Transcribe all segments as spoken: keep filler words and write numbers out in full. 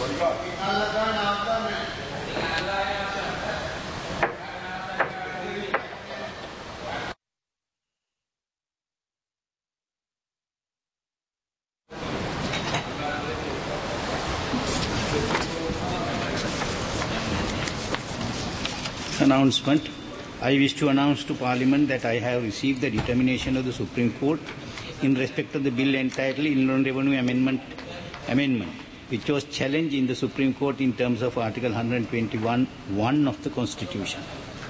Announcement. I wish to announce to Parliament that I have received the determination of the Supreme Court in respect of the bill entitled Inland Revenue Amendment, Amendment, which was challenged in the Supreme Court in terms of Article one hundred twenty-one one of the Constitution.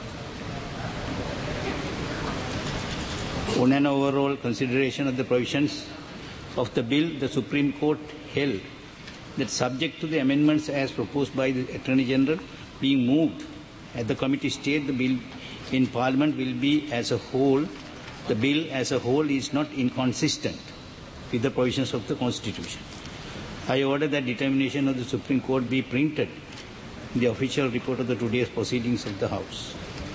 On an overall consideration of the provisions of the bill, the Supreme Court held that subject to the amendments as proposed by the Attorney General being moved at the committee stage, the bill in Parliament will be as a whole, the bill as a whole is not inconsistent with the provisions of the Constitution. I order that determination of the Supreme Court be printed in the official report of the today's proceedings of the House.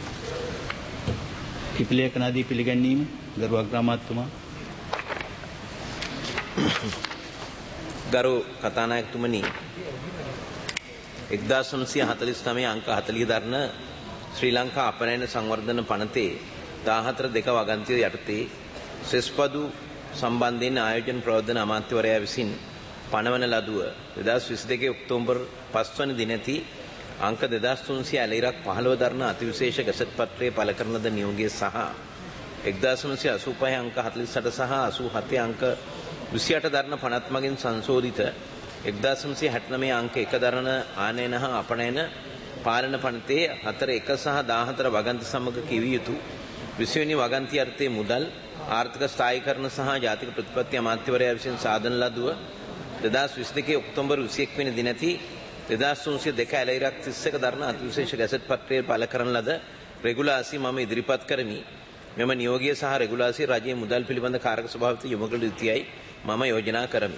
Kipilekanaadi Piligannim, Garu Agramatuma. Garu Katanayatumani. එක්දාස් නවසිය හතළිස් නවය අංක හතළිහ දරන ශ්‍රී ලංකා අපනයන සංවර්ධන පනතේ දාහතර දෙක වගන්තිය යටතේ සෙස්පදු සම්බන්ධයෙන් ආයෝජන ප්‍රවර්ධන අමාත්‍යවරයා විසින් පනවන ලදුව දෙදාස් විසි දෙක ඔක්තෝබර් පස්වන දිනදී අංක දෙදාස් තුන්සිය ඇලයිරක් පහළොව දරන අතිවිශේෂ ගැසට් පත්‍රයේ පළ කරන ලද නියෝගය සහ එක්දාස් නවසිය අසූ පහ අංක හතළිස් අට සහ අසූ හත අංක විසි අට දරන පනත් මගින් සංශෝධිත එක්දාස් නවසිය හැට නවය අංක එක දරන ආනයන හා අපනයන පාලන පනතේ හතර එක සහ දාහතර වගන්ති සමග කිවිය යුතු විසි වෙනි වගන්ති අර්ථයේ මුදල් ආර්ථික ස්ථායීකරණ සහ ජාතික ප්‍රතිපත්ති අමාත්‍යවරයා විසින් සාදන ලදුව දෙදාස් විසි දෙක ඔක්තෝබර් විසි එක් වෙනි දිනදී දෙදාස් තුන්සිය දෙක ඇලයිරක් තිස් එක දරන අතිවිශේෂ ගැසට් පත්‍රයේ පළ කරන ලද රෙගුලාසි මම ඉදිරිපත් කරමි. මෙම නියෝගය සහ රෙගුලාසි රජයේ මුදල් පිළිබඳ කාරක සභාවට යොමු කළ යුතුයයි මම යෝජනා කරමි.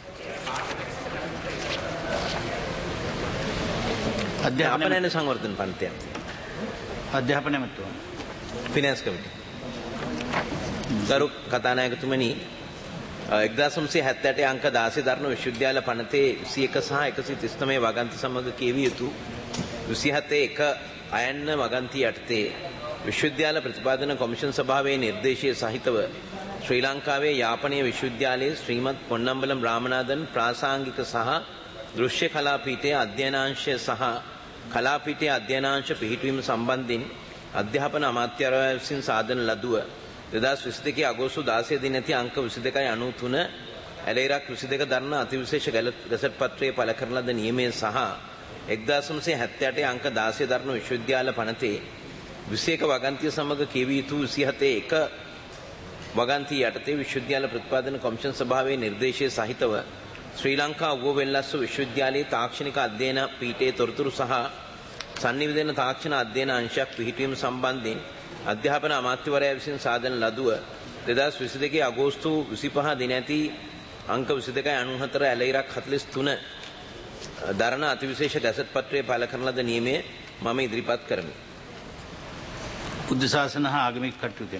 අධ්‍යාපන සංවර්ධන පන්තිය අධ්‍යාපන මැතිතුමා ෆිනෑන්ස් කමිටු ගරු කතානායකතුමනි එක්දාස් නවසිය හැත්තෑ අට අංක දාසය දරන විශ්වවිද්‍යාල පනතේ විසි එක සහ එකසිය තිස් නවය වගන්ති සමග කියවිය යුතු විසි හත එක අයන්න වගන්ති යටතේ විශ්වවිද්‍යාල ප්‍රතිපාදන කොමිෂන් සභාවේ නිර්දේශය සහිතව ශ්‍රී ලංකාවේ යාපනීය විශ්වවිද්‍යාලයේ ශ්‍රීමත් පොන්නම්බලම් රාමනාදන් ප්‍රාසංගික සහ දෘශ්‍ය කලා පීඨයේ අධ්‍යයනාංශය සහ කලා පීඨයේ අධ්‍යයනාංශ පිහිටුවීම සම්බන්ධයෙන් අධ්‍යාපන අමාත්‍යාලය විසින් සාදන ලදුව දෙදාස් විසි දෙක අගෝස්තු දාසය දිනදී අංක විසි දෙකයි අනූ තුන ඇලයිරක් විසි දෙක දරන අතිවිශේෂ ගැසට් පත්‍රයේ පළ කරන ලද නියමය සහ එක්දාස් නවසිය හැත්තෑ අට අංක දාසය දරන විශ්වවිද්‍යාල පනතේ විසි එක වගන්තිය සමග කියවිය යුතු විසි හත එක වගන්තිය යටතේ විශ්වවිද්‍යාල ප්‍රතිපාදන කොමිෂන් සභාවේ නිර්දේශය සහිතව ශ්‍රී ලංකා ඌව වෙල්ලස්ස විශ්වවිද්‍යාලයේ තාක්ෂණික අධ්‍යයන පීඨයේ තොරතුරු සහ සංනිවේදන තාක්ෂණ අධ්‍යයන අංශයක් පිහිටවීම සම්බන්ධයෙන් අධ්‍යාපන අමාත්‍යවරයා විසින් සාදන ලදුව දෙදාස් විසි දෙක අගෝස්තු විසි පහ දිනදී අංක විසි දෙකයි අනූ හතර ඇලයිරක් හතළිස් තුන දරන අතිවිශේෂ ගැසට් පත්‍රයේ පළ කරන ලද නියමය මම ඉදිරිපත් කරමි. බුද්ධ ශාසන හා ආගමික කටයුතු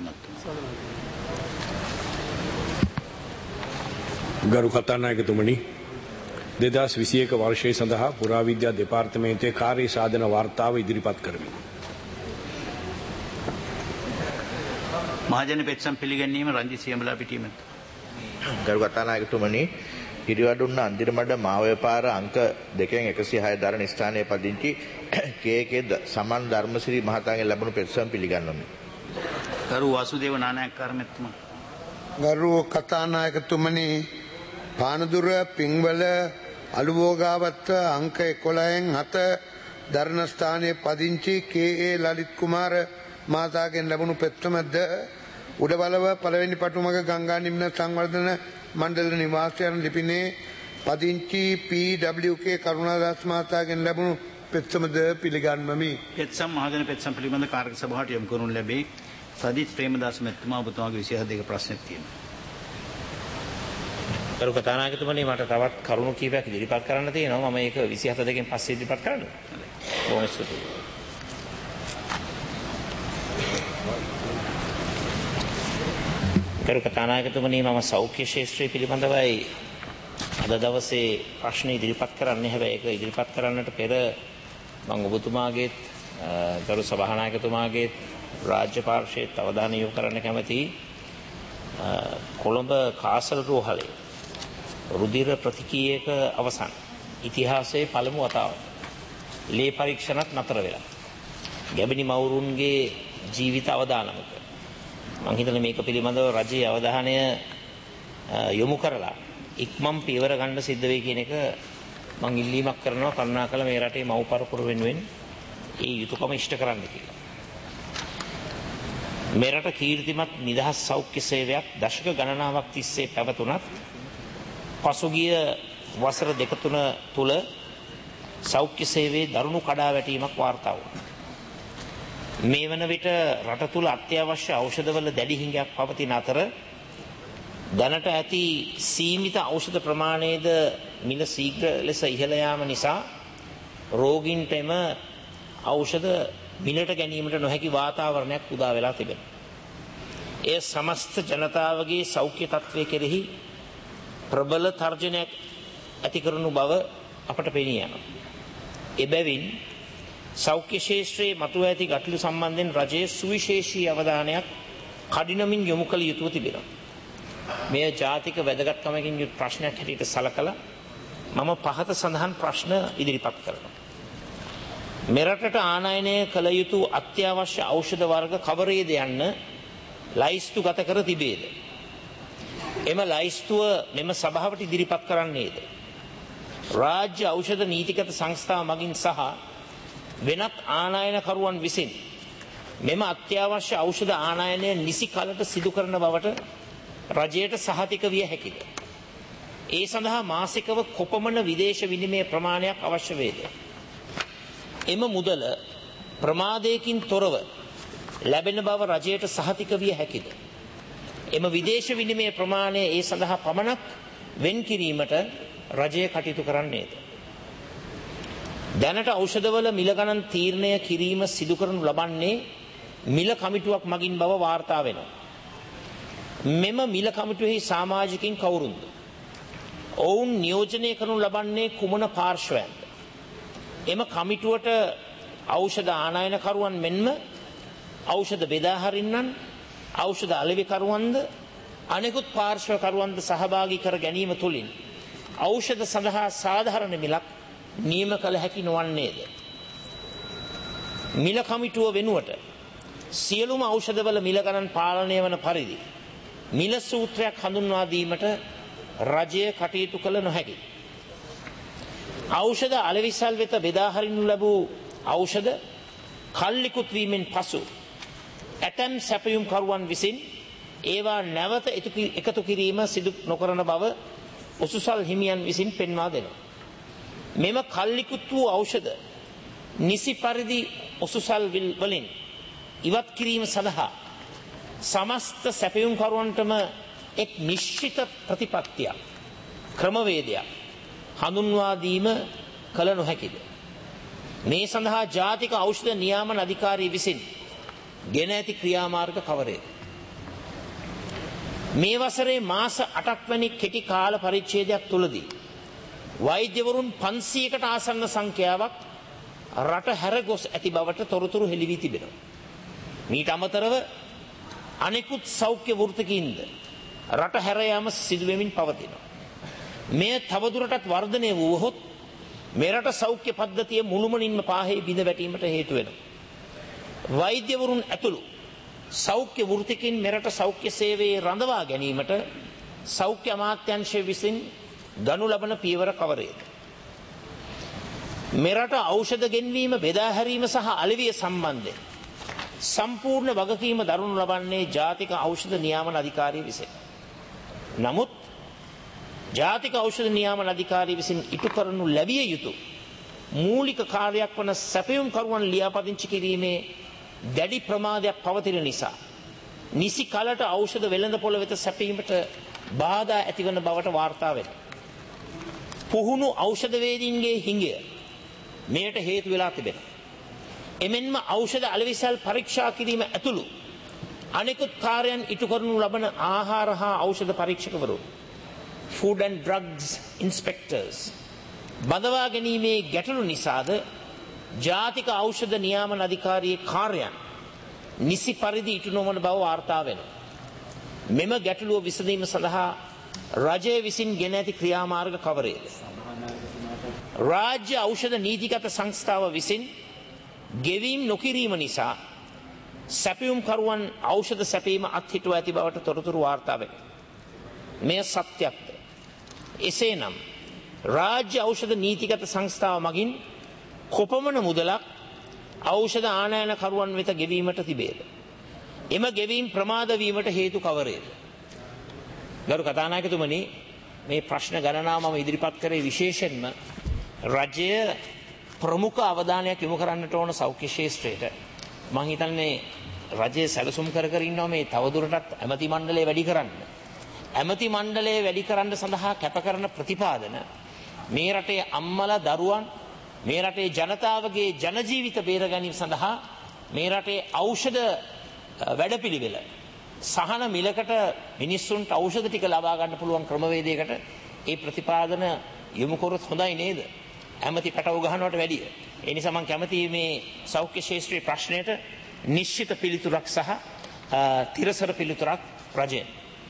ගරු කතානායකතුමනි දෙදාස් විසි එක වර්ෂය සඳහා පුරාවිද්‍යා දෙපාර්තමේන්තුවේ කාර්ය සාධන වාර්තාව ඉදිරිපත් කරමි. මහජන පෙත්සම් පිළිගැනීම රංජිත් සියඹලා පිටීම. ගරු කතානායකතුමනි හිරිවඩුන්න අන්දිරමඩ මාවැපාර අංක දෙකෙන් එකසිය හය දරන ස්ථානයේ පදිංචි කේ.කේ. සමන් ධර්මසිරි මහතාගෙන් ලැබුණු පෙත්සම් පිළිගන්වමි. ගරු වාසුදේව නානායක්කාර මැතිතුමා. ගරු කතානායකතුමනි පානදුර පිංවල අලුබෝගාවත්ත අංක එකොළහෙන් හත දරණ ස්ථානයේ පදිංචි කේ.ඒ. ලලිත් කුමාර මහතාගෙන් ලැබුණු පෙත්සමද උඩබලව පළවෙනි පටුමග ගංගා නිම්න සංවර්ධන මණ්ඩල නිවාසයන් ලිපිනේ පදිංචි පී.ඩබ්ලිව්.කේ. කරුණාදාස මහතාගෙන් ලැබුණු පෙත්සමද පිළිගන්වමි. පෙත්සම් මහජන පෙත්සම් පිළිබඳ කාර්ය සභාවට යොමු කරනු ලැබේ. සදිත් ප්‍රේමදාස මැතිතුමා ඔබතුමාගේ විසිහත දෙක ප්‍රශ්නයක් තියෙනවා. ගරු කතානායකතුමනි මට තවත් කරුණු කීපයක් ඉදිරිපත් කරන්න තියෙනවා. මම ඒක විසිහත දෙකෙන් පස්සේ ඉදිරිපත් කරනවා. බොහොම ස්තුතියි. ගරු කතානායකතුමනි මම සෞඛ්‍ය ශාස්ත්‍රය පිළිබඳවයි අද දවසේ ප්‍රශ්න ඉදිරිපත් කරන්නේ හැබැයි ඒක ඉදිරිපත් කරන්නට පෙර මම ඔබතුමාගේත් ගරු සභානායකතුමාගේත් රාජ්‍ය පාර්ශ්වයේත් අවධානය යොමු කරන්න කැමතියි. කොළඹ කාසල් රෝහලේ රුධිර ප්‍රතික්‍රියක අවසන් ඉතිහාසයේ පළමු වතාව ලේ පරීක්ෂණත් නතර වෙලා ගැබිනි මවුරුන්ගේ ජීවිත අවදානමක මම හිතන්නේ මේක පිළිබඳව රජයේ අවධානය යොමු කරලා ඉක්මන් පියවර ගන්න සිද්ධ වෙයි කියන එක මම ඉල්ලීමක් කරනවා කරුණාකර මේ රටේ මව් පරපුර වෙනුවෙන් ඒ යුතුයකම ඉෂ්ට කරන්න කියලා. මෙරට කීර්තිමත් නිදහස් සෞඛ්‍ය සේවයක් දශක ගණනාවක් තිස්සේ පැවතුනත් පසුගිය වසර දෙක තුන තුල සෞඛ්‍ය සේවයේ දරුණු කඩාවැටීමක් වාර්තා වුණා. මේ වන විට රට තුල අත්‍යවශ්‍ය ඖෂධවල දැඩි හිඟයක් පවතින අතර දැනට ඇති සීමිත ඖෂධ ප්‍රමාණයද මිල ශීඝ්‍ර ලෙස ඉහළ යාම නිසා රෝගීන්ට එම ඖෂධ මිලට ගැනීමට නොහැකි වාතාවරණයක් උදා වෙලා තිබෙනවා. ඒ සමස්ත ජනතාවගේ සෞඛ්‍ය තත්ත්වය කෙරෙහි ප්‍රබල තර්ජනයක් ඇති කරනු බව අපට පෙනී යනවා. එබැවින් සෞඛ්‍ය ශාස්ත්‍රයේ මතුව ඇති ගැටලු සම්බන්ධයෙන් රජයේ සුවිශේෂී අවධානයක් කඩිනමින් යොමු කළ යුතුව තිබෙනවා. මේ ජාතික වැදගත්කමකින් යුත් ප්‍රශ්නයක් හැටියට සලකලා මම පහත සඳහන් ප්‍රශ්න ඉදිරිපත් කරනවා. මෙරටට ආනයනය කළ යුතු අත්‍යවශ්‍ය ඖෂධ වර්ග කවරේද යන්න ලයිස්තු ගත කර තිබේද? එම ලයිස්තුව මෙම සභාවට ඉදිරිපත් කරන්නේද? රාජ්‍ය ඖෂධ නීතිගත සංස්ථා මගින් සහ වෙනත් ආනයනකරුවන් විසින් මෙම අත්‍යවශ්‍ය ඖෂධ ආනයනය නිසි කලට සිදු කරන බවට රජයට සහතික විය හැකිද? ඒ සඳහා මාසිකව කොපමණ විදේශ විනිමය ප්‍රමාණයක් අවශ්‍ය වේද? එම මුදල ප්‍රමාදයකින් තොරව ලැබෙන බව රජයට සහතික විය හැකිද? එම විදේශ විනිමය ප්‍රමාණය ඒ සඳහා පමණක් වෙන් කිරීමට රජය කටයුතු කරන්නේද? දැනට ඖෂධවල මිල ගණන් තීරණය කිරීම සිදු කරනු ලබන්නේ මිල කමිටුවක් මගින් බව වාර්තා වෙනවා. මෙම මිල කමිටුවෙහි සමාජිකින් කවුරුන්ද? ඔවුන් නියෝජනය කරනු ලබන්නේ කුමන පාර්ශ්වයන්ද? එම කමිටුවට ඖෂධ ආනයනකරුවන් මෙන්ම ඖෂධ බෙදා හරින්නන්, ඖෂධ අලෙවිකරුවන්ද අනෙකුත් පාර්ශ්වකරුවන්ද සහභාගී කර ගැනීම තුළින් ඖෂධ සඳහා සාධාරණ මිලක් නියම කළ හැකි නොවන්නේද? මිල කමිටුව වෙනුවට සියලුම ඖෂධවල මිල ගණන් පාලනය වන පරිදි මිල සූත්‍රයක් හඳුන්වා දීමට රජය කටයුතු කළ නොහැකි. ඖෂධ අලෙවිසල් වෙත බෙදා හරිනු ලැබූ ඖෂධ කල්ලිකුත් වීමෙන් පසු ඇතැම් සැපයුම් කරුවන් විසින් ඒවා නැවත එකතු කිරීම සිදු නොකරන බව උසුසල් හිමියන් විසින් පෙන්වා දෙනවා. මෙම කල්ලිකුත් වූ ඖෂධ නිසි පරිදි උසුසල් වලින් ඉවත් කිරීම සඳහා සමස්ත සැපයුම් කරුවන්ටම එක් නිශ්චිත ප්‍රතිපත්තියක් ක්‍රමවේදයක් හඳුන්වා දීම කළ නොහැකිද? මේ සඳහා ජාතික ඖෂධ නියාමන අධිකාරිය විසින් ගෙන ඇති ක්‍රියාමාර්ග කවරේද? මේ වසරේ මාස අටක් වැනි කෙටි කාල පරිච්ඡේදයක් තුලදී වෛද්‍යවරුන් පන්සියයකට ආසන්න සංඛ්‍යාවක් රට හැර ගොස් ඇති බවට තොරතුරු හෙළි වී තිබෙනවා. මීට අමතරව අනෙකුත් සෞඛ්‍ය වෘත්තිකින්ද රට හැර යාම සිදු වෙමින් පවතිනවා. මෙය තවදුරටත් වර්ධනය වුවහොත් මෙරට සෞඛ්‍ය පද්ධතිය මුළුමනින්ම පාහේ බිඳ වැටීමට හේතු වෙනවා. වෛද්‍යවරුන් ඇතුළු සෞඛ්‍ය වෘත්තිකින් මෙරට සෞඛ්‍ය සේවයේ රඳවා ගැනීමට සෞඛ්‍ය අමාත්‍යාංශය විසින් ගනු ලබන පියවර කවරේද? මෙරට ඖෂධ ගෙන්වීම, බෙදා හැරීම සහ අලෙවිය සම්බන්ධයෙන් සම්පූර්ණ වගකීම දරනු ලබන්නේ ජාතික ඖෂධ නියාමන අධිකාරිය විසින්. නමුත් ජාතික ඖෂධ නියාමන අධිකාරිය විසින් ඉටු කරනු ලැබිය යුතු මූලික කාර්යයක් වන සැපයුම් කරුවන් ලියාපදිංචි කිරීමේ දැඩි ප්‍රමාදයක් පවතින නිසා නිසි කලට ඖෂධ වෙළඳපොළ වෙත සැපීමට බාධා ඇතිවන බවට වාර්තා වෙනවා. පුහුණු ඖෂධ වේදීන්ගේ හිඟය මෙයට හේතු වෙලා තිබෙනවා. එමෙන්ම ඖෂධ අලෙවිසල් පරීක්ෂා කිරීම ඇතුළු අනෙකුත් කාර්යයන් ඉටු කරනු ලබන ආහාර හා ඖෂධ පරීක්ෂකවරු food and drugs inspectors බඳවා ගැනීමේ ගැටලු නිසාද ජාතික ඖෂධ නියාමන අධිකාරියේ කාර්යයන් නිසි පරිදි ඉටු නොවන බව වාර්තා වෙනවා. මෙම ගැටලුව විසඳීම සඳහා රජය විසින් ගෙන ඇති ක්‍රියාමාර්ග කවරේද? රාජ්‍ය ඖෂධ නීතිගත සංස්ථාව විසින් ගෙවීම් නොකිරීම නිසා සැපයුම්කරුවන් ඖෂධ සැපීම අත්හිටුව ඇති බවට තොරතුරු වාර්තා වෙනවා. මෙය සත්‍යක්ද? එසේනම් රාජ්‍ය ඖෂධ නීතිගත සංස්ථාව මගින් කොපමණ මුදලක් ඖෂධ ආනයනකරුවන් වෙත ගෙවීමට තිබේද? එම ගෙවීම් ප්‍රමාද වීමට හේතු කවරේද? ගරු කතානායකතුමනි, මේ ප්‍රශ්න ගණනාව මම ඉදිරිපත් කරේ විශේෂයෙන්ම රජය ප්‍රමුඛ අවධානයක් යොමු කරන්නට ඕන සෞඛ්‍ය ශාස්ත්‍රයට. මම හිතන්නේ රජය සැලසුම් කර කර ඉන්නවා මේ තවදුරටත් ඇමති මණ්ඩලය වැඩි කරන්න. ඇමති මණ්ඩලය වැඩි කරන්න සඳහා කැප කරන ප්‍රතිපාදන මේ රටේ අම්මලා දරුවන් මේ රටේ ජනතාවගේ ජන ජීවිත බේර ගැනීම සඳහා මේ රටේ ඖෂධ වැඩපිළිවෙල සහන මිලකට මිනිස්සුන්ට ඖෂධ ටික ලබා ගන්න පුළුවන් ක්‍රමවේදයකට ඒ ප්‍රතිපාදන යොමු කරොත් හොඳයි නේද? ඇමති පැටව ගහනවට වැඩිය. ඒ නිසා මම කැමතියි මේ සෞඛ්‍ය ශාස්ත්‍රීය ප්‍රශ්නයට නිශ්චිත පිළිතුරක් සහ තිරසර පිළිතුරක් රජයෙන්.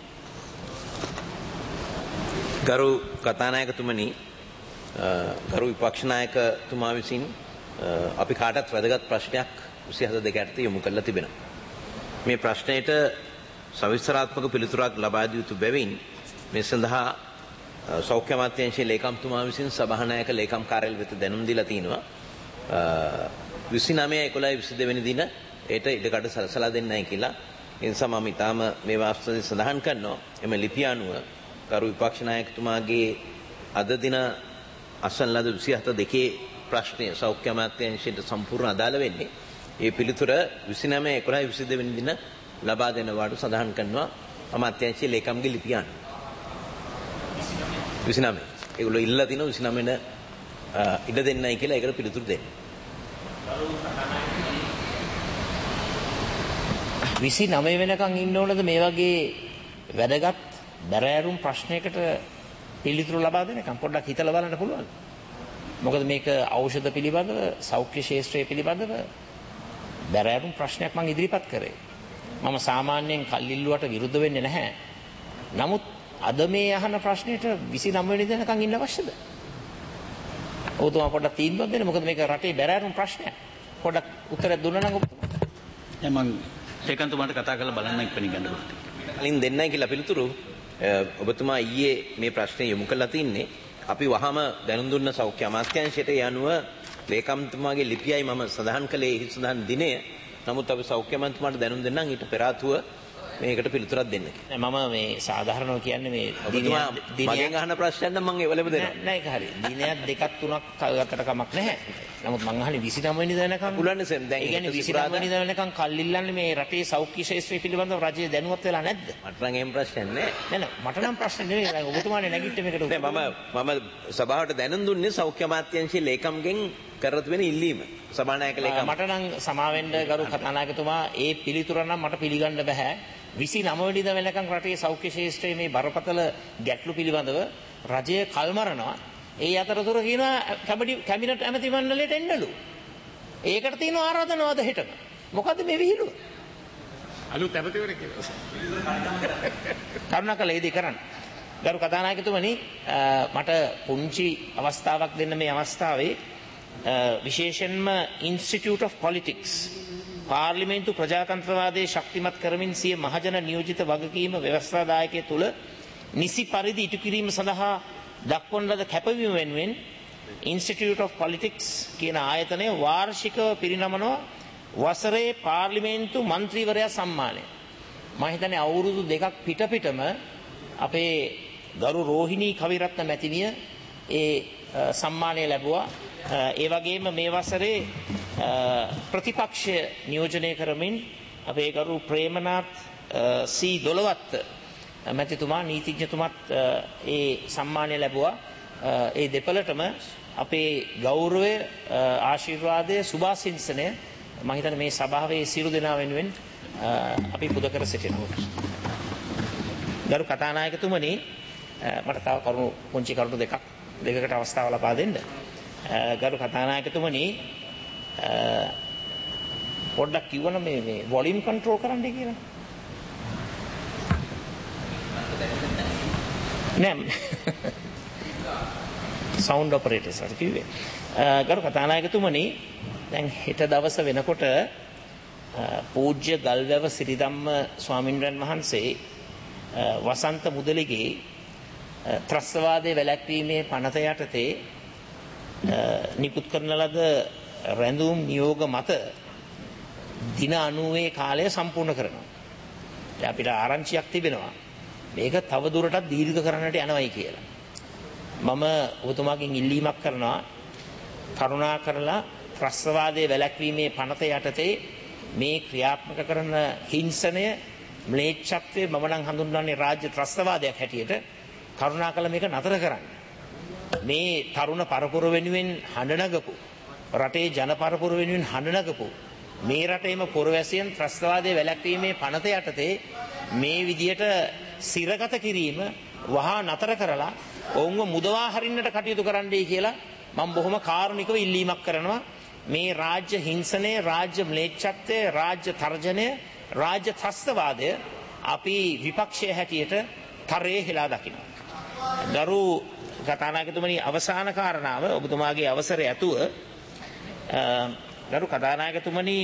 ගරු කතානායකතුමනි, ගරු විපක්ෂ නායකතුමා විසින් අපි කාටත් වැදගත් ප්‍රශ්නයක් විසිහත දෙක යටතේ යොමු කරලා තිබෙනවා. මේ ප්‍රශ්නයට සවිස්තරාත්මක පිළිතුරක් ලබා දිය යුතු බැවින් මේ සඳහා සෞඛ්‍ය අමාත්‍යාංශයේ ලේකම්තුමා විසින් සභානායක ලේකම් කාර්යාලය වෙත දැනුම් දීලා තිනවා. විසිනමය එකොළහ විසිදෙනි වෙනි දින ඒට ඉඩකඩ සලසලා දෙන්නයි කියලා. ඒ නිසා මම ඊටාම මේ වාස්තවයේ සඳහන් කරනවා එම ලිපිය අනුව ගරු විපක්ෂ නායකතුමාගේ අද දින අසන ලද විසිහත දෙකේ ප්‍රශ්නය සෞඛ්‍ය අමාත්‍යාංශයට සම්පූර්ණ අදාළ වෙන්නේ. ඒ පිළිතුර විසිනමය එකොළහ විසිදෙනි වෙනි දින ලබා දෙනවාට සඳහන් කරනවා අමාත්‍යාංශයේ ලේකම්ගේ ලිපිය අනුව. විසිනමය ඒගොල්ලෝ ඉල්ලලා තිනවා විසිනමයට ඉඩ දෙන්නයි කියලා ඒකට පිළිතුරු දෙන්න. විසිනමය වෙනකන් ඉන්න ඕනද මේ වගේ වැදගත් බැරෑරුම් ප්‍රශ්නයකට පිළිතුරු ලබා දෙනකම්? පොඩ්ඩක් හිතලා බලන්න පුළුවන්. මොකද මේක ඖෂධ පිළිබඳව සෞඛ්‍ය ශාස්ත්‍රය පිළිබඳව බැරෑරුම් ප්‍රශ්නයක් මම ඉදිරිපත් කරේ. මම සාමාන්‍යයෙන් කල්ලිල්ලුවට විරුද්ධ වෙන්නේ නැහැ. නමුත් අද මේ අහන ප්‍රශ්නෙට විසිනම වෙනි දිනකන් ඉන්න අවශ්‍යද? ඔබතුමා පොඩ්ඩක් තීන්දුවක් දෙන්න. මොකද මේක රටේ බැරෑරුම් ප්‍රශ්නයක්. පොඩ්ඩක් උත්තරයක් දුන්නා නම් ඔබතුමා. දැන් මම ලේකම්තුමාට කතා කරලා බලන්න ඉක්මනින් ගන්න පුළුවන්. කලින් දෙන්නයි කියලා පිළිතුරු ඔබතුමා ඊයේ මේ ප්‍රශ්නේ යොමු කළා තින්නේ. අපි වහම දැනුම් දුන්න සෞඛ්‍ය අමාත්‍යාංශයට ඒ අනුව ලේකම්තුමාගේ ලිපියයි මම සඳහන් කළේ එහි සඳහන් දිනය. නමුත් අපි සෞඛ්‍ය අමාත්‍යතුමාට දැනුම් දෙන්නම් ඊට පෙර ආතුව මේකට පිළිතුරක් දෙන්න. මම මේ සාධාරණව කියන්නේ මේ ඔබතුමා මගෙන් අහන ප්‍රශ්නයක් නම් මම ඒවලම දෙනවා. නෑ ඒක හරි. දිනයක් දෙකක් තුනක් කල්ගතට කමක් නැහැ. නමුත් මං අහන්නේ විසිනම වෙනි දිනකම් පුළුවන් නේ දැන් ඒ කියන්නේ විසිනම වෙනි දිනකම් කල් ඉල්ලන්නේ මේ රටේ සෞඛ්‍ය ශාස්ත්‍රය පිළිබඳව රජය දැනුවත් වෙලා නැද්ද? මට නම් එහෙම ප්‍රශ්නයක් නෑ. නෑ නෑ මට නම් ප්‍රශ්න නෙවෙයි. දැන් ඔබතුමානේ නැගිට මේකට නෑ මම මම සභාවට දැනුම් දුන්නේ සෞඛ්‍ය අමාත්‍යාංශයේ ලේකම්ගෙන් කරත් වෙන ඉල්ලීම. සභානායක ලේකම් මට නම් සමාවෙන්න ගරු කතානායකතුමා ඒ පිළිතුර නම් මට පිළිගන්න බෑ. විසිනම වෙනි දින වෙනකම් රටේ සෞඛ්‍ය ශාස්ත්‍රයේ මේ බරපතල ගැටලු පිළිබඳව රජය කල්මරනවා. ඒ අතරතුර කියනවා කැබිනට් ඇමති මණ්ඩලයට එන්නලු. ඒකට තියෙන ආරාධනාවද හෙටම. මොකද්ද මේ විහිළුව? අලුත් ඇමතිවරයෙක් කියලා. කරුණාකරලා ඒ දේ කරන්න. ගරු කතානායකතුමනි මට පුංචි අවස්ථාවක් දෙන්න මේ අවස්ථාවේ විශේෂයෙන්ම Institute of Politics පාර්ලිමේන්තු ප්‍රජාතන්ත්‍රවාදයේ ශක්තිමත් කරමින් සිය මහජන නියෝජිත වගකීම ව්‍යවස්ථාදායකයේ තුල නිසි පරිදි ඉටු කිරීම සඳහා දක්වන ලද කැපවීම වෙනුවෙන් Institute of Politics කියන ආයතනය වාර්ෂිකව පිරිනමන වසරේ පාර්ලිමේන්තු මන්ත්‍රීවරයා සම්මානය. මම හිතන්නේ අවුරුදු දෙකක් පිට පිටම අපේ ගරු රෝහිණී කවිරත්න මැතිණිය ඒ සම්මානය ලැබුවා. ඒ වගේම මේ වසරේ ප්‍රතිපක්ෂය නියෝජනය කරමින් අපේ ගරු ප්‍රේමනාත් සී දොළවත්ත මැතිතුමා නීතිඥතුමත් ඒ සම්මානය ලැබුවා. ඒ දෙපළටම අපේ ගෞරවය ආශිර්වාදය සුභාසිංසනය මම හිතන්නේ මේ සභාවේ සියලු දෙනා වෙනුවෙන් අපි පුද කර සිටිනවා. ගරු කතානායකතුමනි මට තව කරුණු පුංචි කරුණු දෙකක් දෙකකට අවස්ථාව ලබා දෙන්න. ගරු කතානායකතුමනි පොඩ්ඩක් කිව්වන මේ මේ වොලියුම් කන්ට්‍රෝල් කරන්නයි කියලා. නෑ සවුන්ඩ් ඔපරේටර්ස් අර කිව්වේ. ගරු කතානායකතුමනි දැන් හෙට දවස වෙනකොට පූජ්‍ය ගල්වැව සිරිධම්ම ස්වාමින්වයන් වහන්සේ වසන්ත මුදලිගේ ත්‍රස්තවාදයේ වැළැක්වීමේ පනත යටතේ නිකුත් කරන ලද රැඳුම් නියෝග මත දින අනූවේ කාලය සම්පූර්ණ කරනවා. අපිට ආරංචියක් තිබෙනවා මේක තව දුරටත් දීර්ඝ කරන්නට යනවයි කියලා. මම ඔබතුමාගෙන් ඉල්ලීමක් කරනවා කරුණා කරලා ත්‍රස්තවාදයේ වැළැක්වීමේ පනත යටතේ මේ ක්‍රියාත්මක කරන හිංසනය ම්ලේච්ඡත්වයේ මම නම් හඳුන්වන්නේ රාජ්‍ය ත්‍රස්තවාදයක් හැටියට කරුණාකර මේක නතර කරන්න. මේ තරුණ පරපුර වෙනුවෙන් හඬ නගපු රටේ ජන පරපුර වෙනුවෙන් හඬ නගපු මේ රටේම පුරවැසියන් ත්‍රස්තවාදයේ වැළැක්වීමේ පනත යටතේ මේ විදියට සිරගත කිරීම වහා නතර කරලා ඔවුන්ව මුදවා හරින්නට කටයුතු කරන්නයි කියලා මම බොහොම කාරුණිකව ඉල්ලීමක් කරනවා. මේ රාජ්‍ය හිංසනය, රාජ්‍ය ම්ලේච්ඡත්වය, රාජ්‍ය තර්ජනය, රාජ්‍ය ත්‍රස්තවාදය අපි විපක්ෂය හැටියට තරයේ හෙලා දකිනවා. ගරු කතානායකතුමනි අවසාන කාරණාව ඔබතුමාගේ අවසරය ඇතුව ගරු කතානායකතුමනි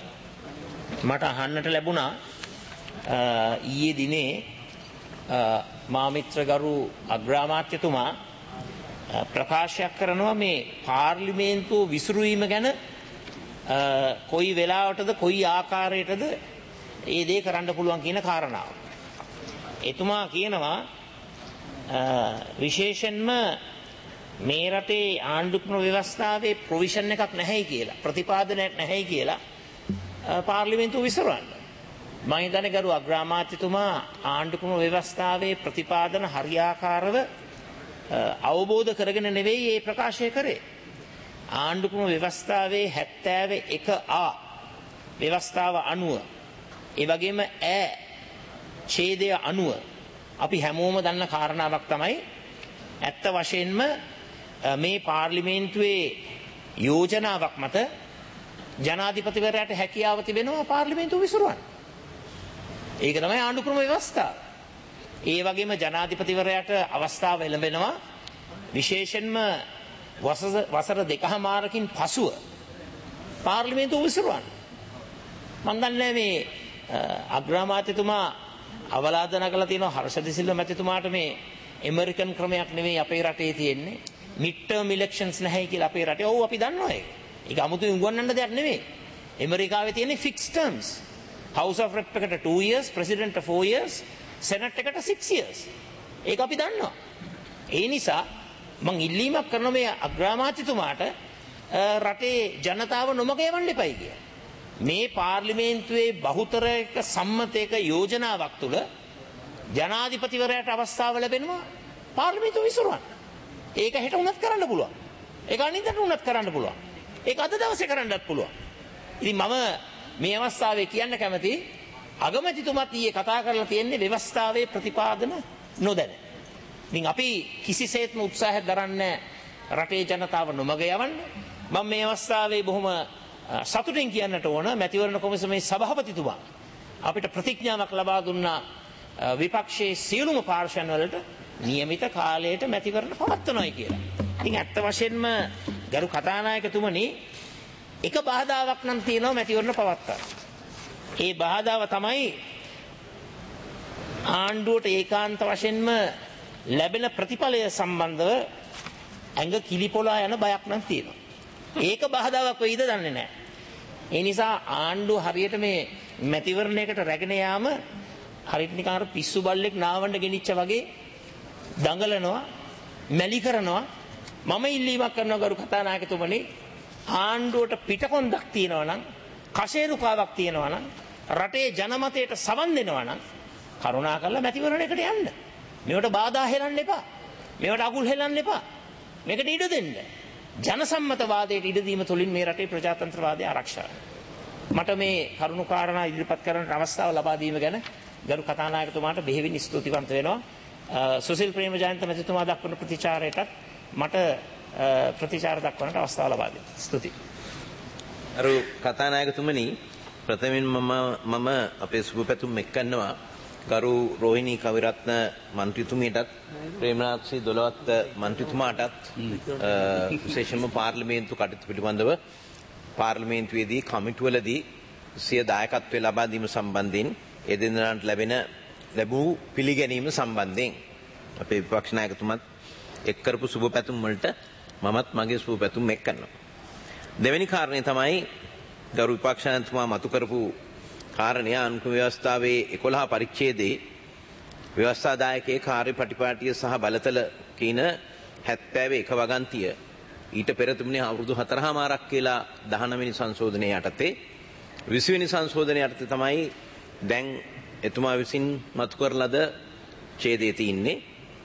මට අහන්නට ලැබුණා ඊයේ දිනේ මා මිත්‍ර ගරු අග්‍රාමාත්‍යතුමා ප්‍රකාශයක් කරනවා මේ පාර්ලිමේන්තුව විසිරුවීම ගැන කොයි වෙලාවටද කොයි ආකාරයටද ඒ දේ කරන්න පුළුවන් කියන කාරණාව. එතුමා කියනවා විශේෂයෙන්ම මේ රටේ ආණ්ඩුක්‍රම ව්‍යවස්ථාවේ ප්‍රොවිෂන් එකක් නැහැයි කියලා, ප්‍රතිපාදනයක් නැහැයි කියලා පාර්ලිමේන්තුව විසිරවන්න. මම හිතන්නේ ගරු අග්‍රාමාත්‍යතුමා ආණ්ඩුක්‍රම ව්‍යවස්ථාවේ ප්‍රතිපාදන හරියාකාරව අවබෝධ කරගෙන නෙවෙයි මේ ප්‍රකාශය කරේ. ආණ්ඩුක්‍රම ව්‍යවස්ථාවේ හැත්තෑව එක ආ ව්‍යවස්ථාව අනුව ඒ වගේම ඈ ඡේදය අනුව අපි හැමෝම දන්න කාරණාවක් තමයි ඇත්ත වශයෙන්ම මේ පාර්ලිමේන්තුවේ යෝජනාවක් මත ජනාධිපතිවරයාට හැකියාව තිබෙනවා පාර්ලිමේන්තුව විසිරවන්න. ඒක තමයි ආණ්ඩුක්‍රම ව්‍යවස්ථාව. ඒ වගේම ජනාධිපතිවරයාට අවස්ථාව ලැබෙනවා විශේෂයෙන්ම වසර දෙකමාරකින් පසුව පාර්ලිමේන්තුව විසිරවන්න. මම දන්නේ මේ අග්‍රාමාත්‍යතුමා අවලාදනා කළා තියෙනවා හර්ෂ දිසිල්ව මැතිතුමාට මේ ඇමරිකන් ක්‍රමයක් නෙවෙයි අපේ රටේ තියෙන්නේ. මිඩ් ටර්ම් ඉලෙක්ෂන්ස් නැහැ කියලා අපේ රටේ. ඔව් අපි දන්නවා ඒක. ඒක 아무තු උගන්වන්න දෙයක් නෙවෙයි. ඇමරිකාවේ තියෙන්නේ fix terms. House of Rep එකට two years, President four years, Senate එකට six years. ඒක අපි දන්නවා. ඒ නිසා මං ඉල්ලීමක් කරන මේ අග්‍රාමාත්‍යතුමාට රටේ ජනතාව නොමග යවන්න එපයි කියලා. මේ පාර්ලිමේන්තුවේ බහුතරයක සම්මතයක යෝජනාවක් තුළ ජනාධිපතිවරයාට අවස්ථාව ලැබෙනවා පාර්ලිමේන්තුව විසිරවන්න. ඒක හෙට උනත් කරන්න පුළුවන්. ඒක අනිද්දාට උනත් කරන්න පුළුවන්. ඒක අද දවසේ කරන්නත් පුළුවන්. ඉතින් මම මේ අවස්ථාවේ කියන්න කැමති අගමැතිතුමත් ඊයේ කතා කරලා තියෙන්නේ ව්‍යවස්ථාවේ ප්‍රතිපාදන නොදැන. ඉතින් අපි කිසිසේත්ම උත්සාහය දරන්නේ රටේ ජනතාව නොමග යවන්න. මම මේ අවස්ථාවේ බොහොම සතුටින් කියන්නට ඕන මැතිවරණ කොමිසමේ සභාපතිතුමා අපිට ප්‍රතිඥාවක් ලබා දුන්නා විපක්ෂයේ සියලුම පාර්ශ්වයන් වලට નિયમિત කාලයට මැතිවරණ පවත්වනවායි කියලා. ඉතින් ඇත්ත වශයෙන්ම ගරු කතානායකතුමනි එක බාධාවක් නම් තියෙනවා මැතිවරණ පවත්වන්න. ඒ බාධාව තමයි ආණ්ඩුවට ඒකාන්ත වශයෙන්ම ලැබෙන ප්‍රතිඵලය සම්බන්ධව ඇඟ කිලිපොලා යන බයක් නම් තියෙනවා. ඒක බාධාවක් වෙයිද දන්නේ නැහැ. ඒ නිසා ආණ්ඩුව හරියට මේ මැතිවරණයකට රැගෙන යාම හරියට නිකන් අර පිස්සු බල්ලෙක් නාවන්න ගෙනිච්ච වගේ දඟලනවා, මැලි කරනවා. මම ඉල්ලීමක් කරනවා ගරු කතානායකතුමනි ආණ්ඩුවට පිටකොන්දක් තියෙනවා නම්, කෂේරුකාවක් තියෙනවා නම්, රටේ ජනමතයට සවන් දෙනවා නම් කරුණාකරලා මැතිවරණයකට යන්න. මේවට බාධා හෙලන්න එපා. මේවට අකුල් හෙලන්න එපා. මේකට ඉඩ දෙන්න. ජනසම්මතවාදයට ඉඩ දීම තුළින් මේ රටේ ප්‍රජාතන්ත්‍රවාදය ආරක්ෂා වෙනවා. මට මේ කරුණු කාරණා ඉදිරිපත් කරන්න අවස්ථාව ලබා දීම ගැන ගරු කතානායකතුමාට බෙහෙවින් ස්තුතිවන්ත වෙනවා. සුසිල් ප්‍රේමජයන්ත මැතිතුමා දක්වන ප්‍රතිචාරයටත් මට ප්‍රතිචාර දක්වන්නට අවස්ථාව ලබා දෙන්න. ස්තුතියි. අර කතානායකතුමනි ප්‍රථමයෙන් මම මම අපේ සුබ පැතුම් එක්කන්නවා ගරු රෝහිණී කවිරත්න මන්ත්‍රීතුමියටත් ප්‍රේමනාත් සී දොළවත්ත මන්ත්‍රීතුමාටත් විශේෂයෙන්ම පාර්ලිමේන්තු කටයුතු පිළිබඳව පාර්ලිමේන්තුවේදී කමිටුවලදී සිය දායකත්වය ලබා දීම සම්බන්ධයෙන් ඒ දෙන්නාට ලැබෙන ලැබූ පිළිගැනීම සම්බන්ධයෙන් අපේ විපක්ෂ නායකතුමත් එක් කරපු සුබ පැතුම් වලට මමත් මගේ සුබ පැතුම් එක් කරනවා. දෙවෙනි කාරණේ තමයි ගරු විපක්ෂ නායකතුමා මතු කරපු කාරණය අනුකූල ව්‍යවස්ථාවේ එකොළහ පරිච්ඡේදයේ ව්‍යවස්ථාදායකයේ කාර්ය පටිපාටිය සහ බලතල කියන හැත්තෑවේ එක වගන්තිය ඊට පෙර තිබුණේ අවුරුදු හතරමාරක් කියලා දහනව වෙනි සංශෝධනයේ යටතේ විසි වෙනි සංශෝධනයේ යටතේ තමයි දැන් එතුමා විසින් මතු කරන ලද ඡේදයේ තියෙන්නේ.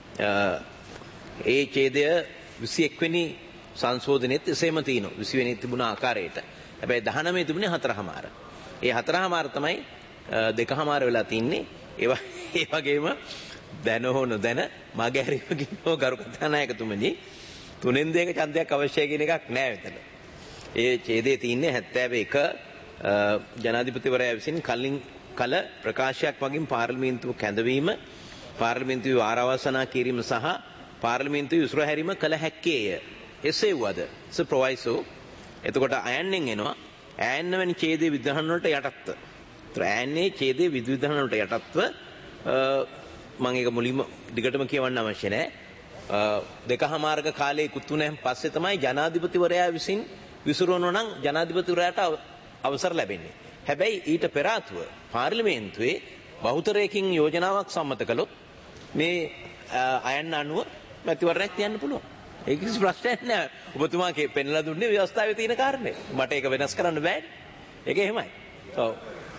ඒ ඡේදය විසි එක් වෙනි සංශෝධනයේත් එසේම තියෙනවා විසි වෙනි තිබුණ ආකාරයට. හැබැයි දහනව තිබුණේ හතරමාර. ඒ හතරමාර තමයි දෙකමාර වෙලා තින්නේ. ඒ වගේම දැන හෝ නොදැන මගේ හැරීමකින් හෝ ගරු කතානායකතුමනි තුනෙන් දෙක ඡන්දයක් අවශ්‍යයි කියන එකක් නෑ මෙතන. ඒ ඡේදයේ තියෙන්නේ හැත්තෑව එක ජනාධිපතිවරයා විසින් කලින් කල ප්‍රකාශයක් වගින් පාර්ලිමේන්තුව කැඳවීම පාර්ලිමේන්තුවේ වාරවසනා කිරීම සහ පාර්ලිමේන්තුවේ උසුරු හැරීම කළ හැක්කේය. එසේ වුවද ස ප්‍රොවයිසෝ එතකොට අයන්නෙන් එනවා ඈන්න වැනි ඡේදයේ විධාන වලට යටත්ව. ඒතර ඈන්නේ ඡේදයේ විධාන වලට යටත්ව මම ඒක මුලින්ම දිගටම කියවන්න අවශ්‍ය නැහැ. දෙකහමාරක කාලයේ කුතුණෙන් පස්සේ තමයි ජනාධිපතිවරයා විසින් විසිරවනවා නම් ජනාධිපතිවරයාට අවසර ලැබෙන්නේ. හැබැයි ඊට පෙර ආතුව පාර්ලිමේන්තුවේ බහුතරයකින් යෝජනාවක් සම්මත කළොත් මේ අයන්න අනුව මැතිවරණයක් තියන්න පුළුවන්. ඒක කිසි ප්‍රශ්නයක් නෑ. ඔබතුමා පෙන්ලා දුන්නේ ව්‍යවස්ථාවේ තියෙන කාරණේ. මට ඒක වෙනස් කරන්න බෑ. ඒක එහෙමයි. ඔව්.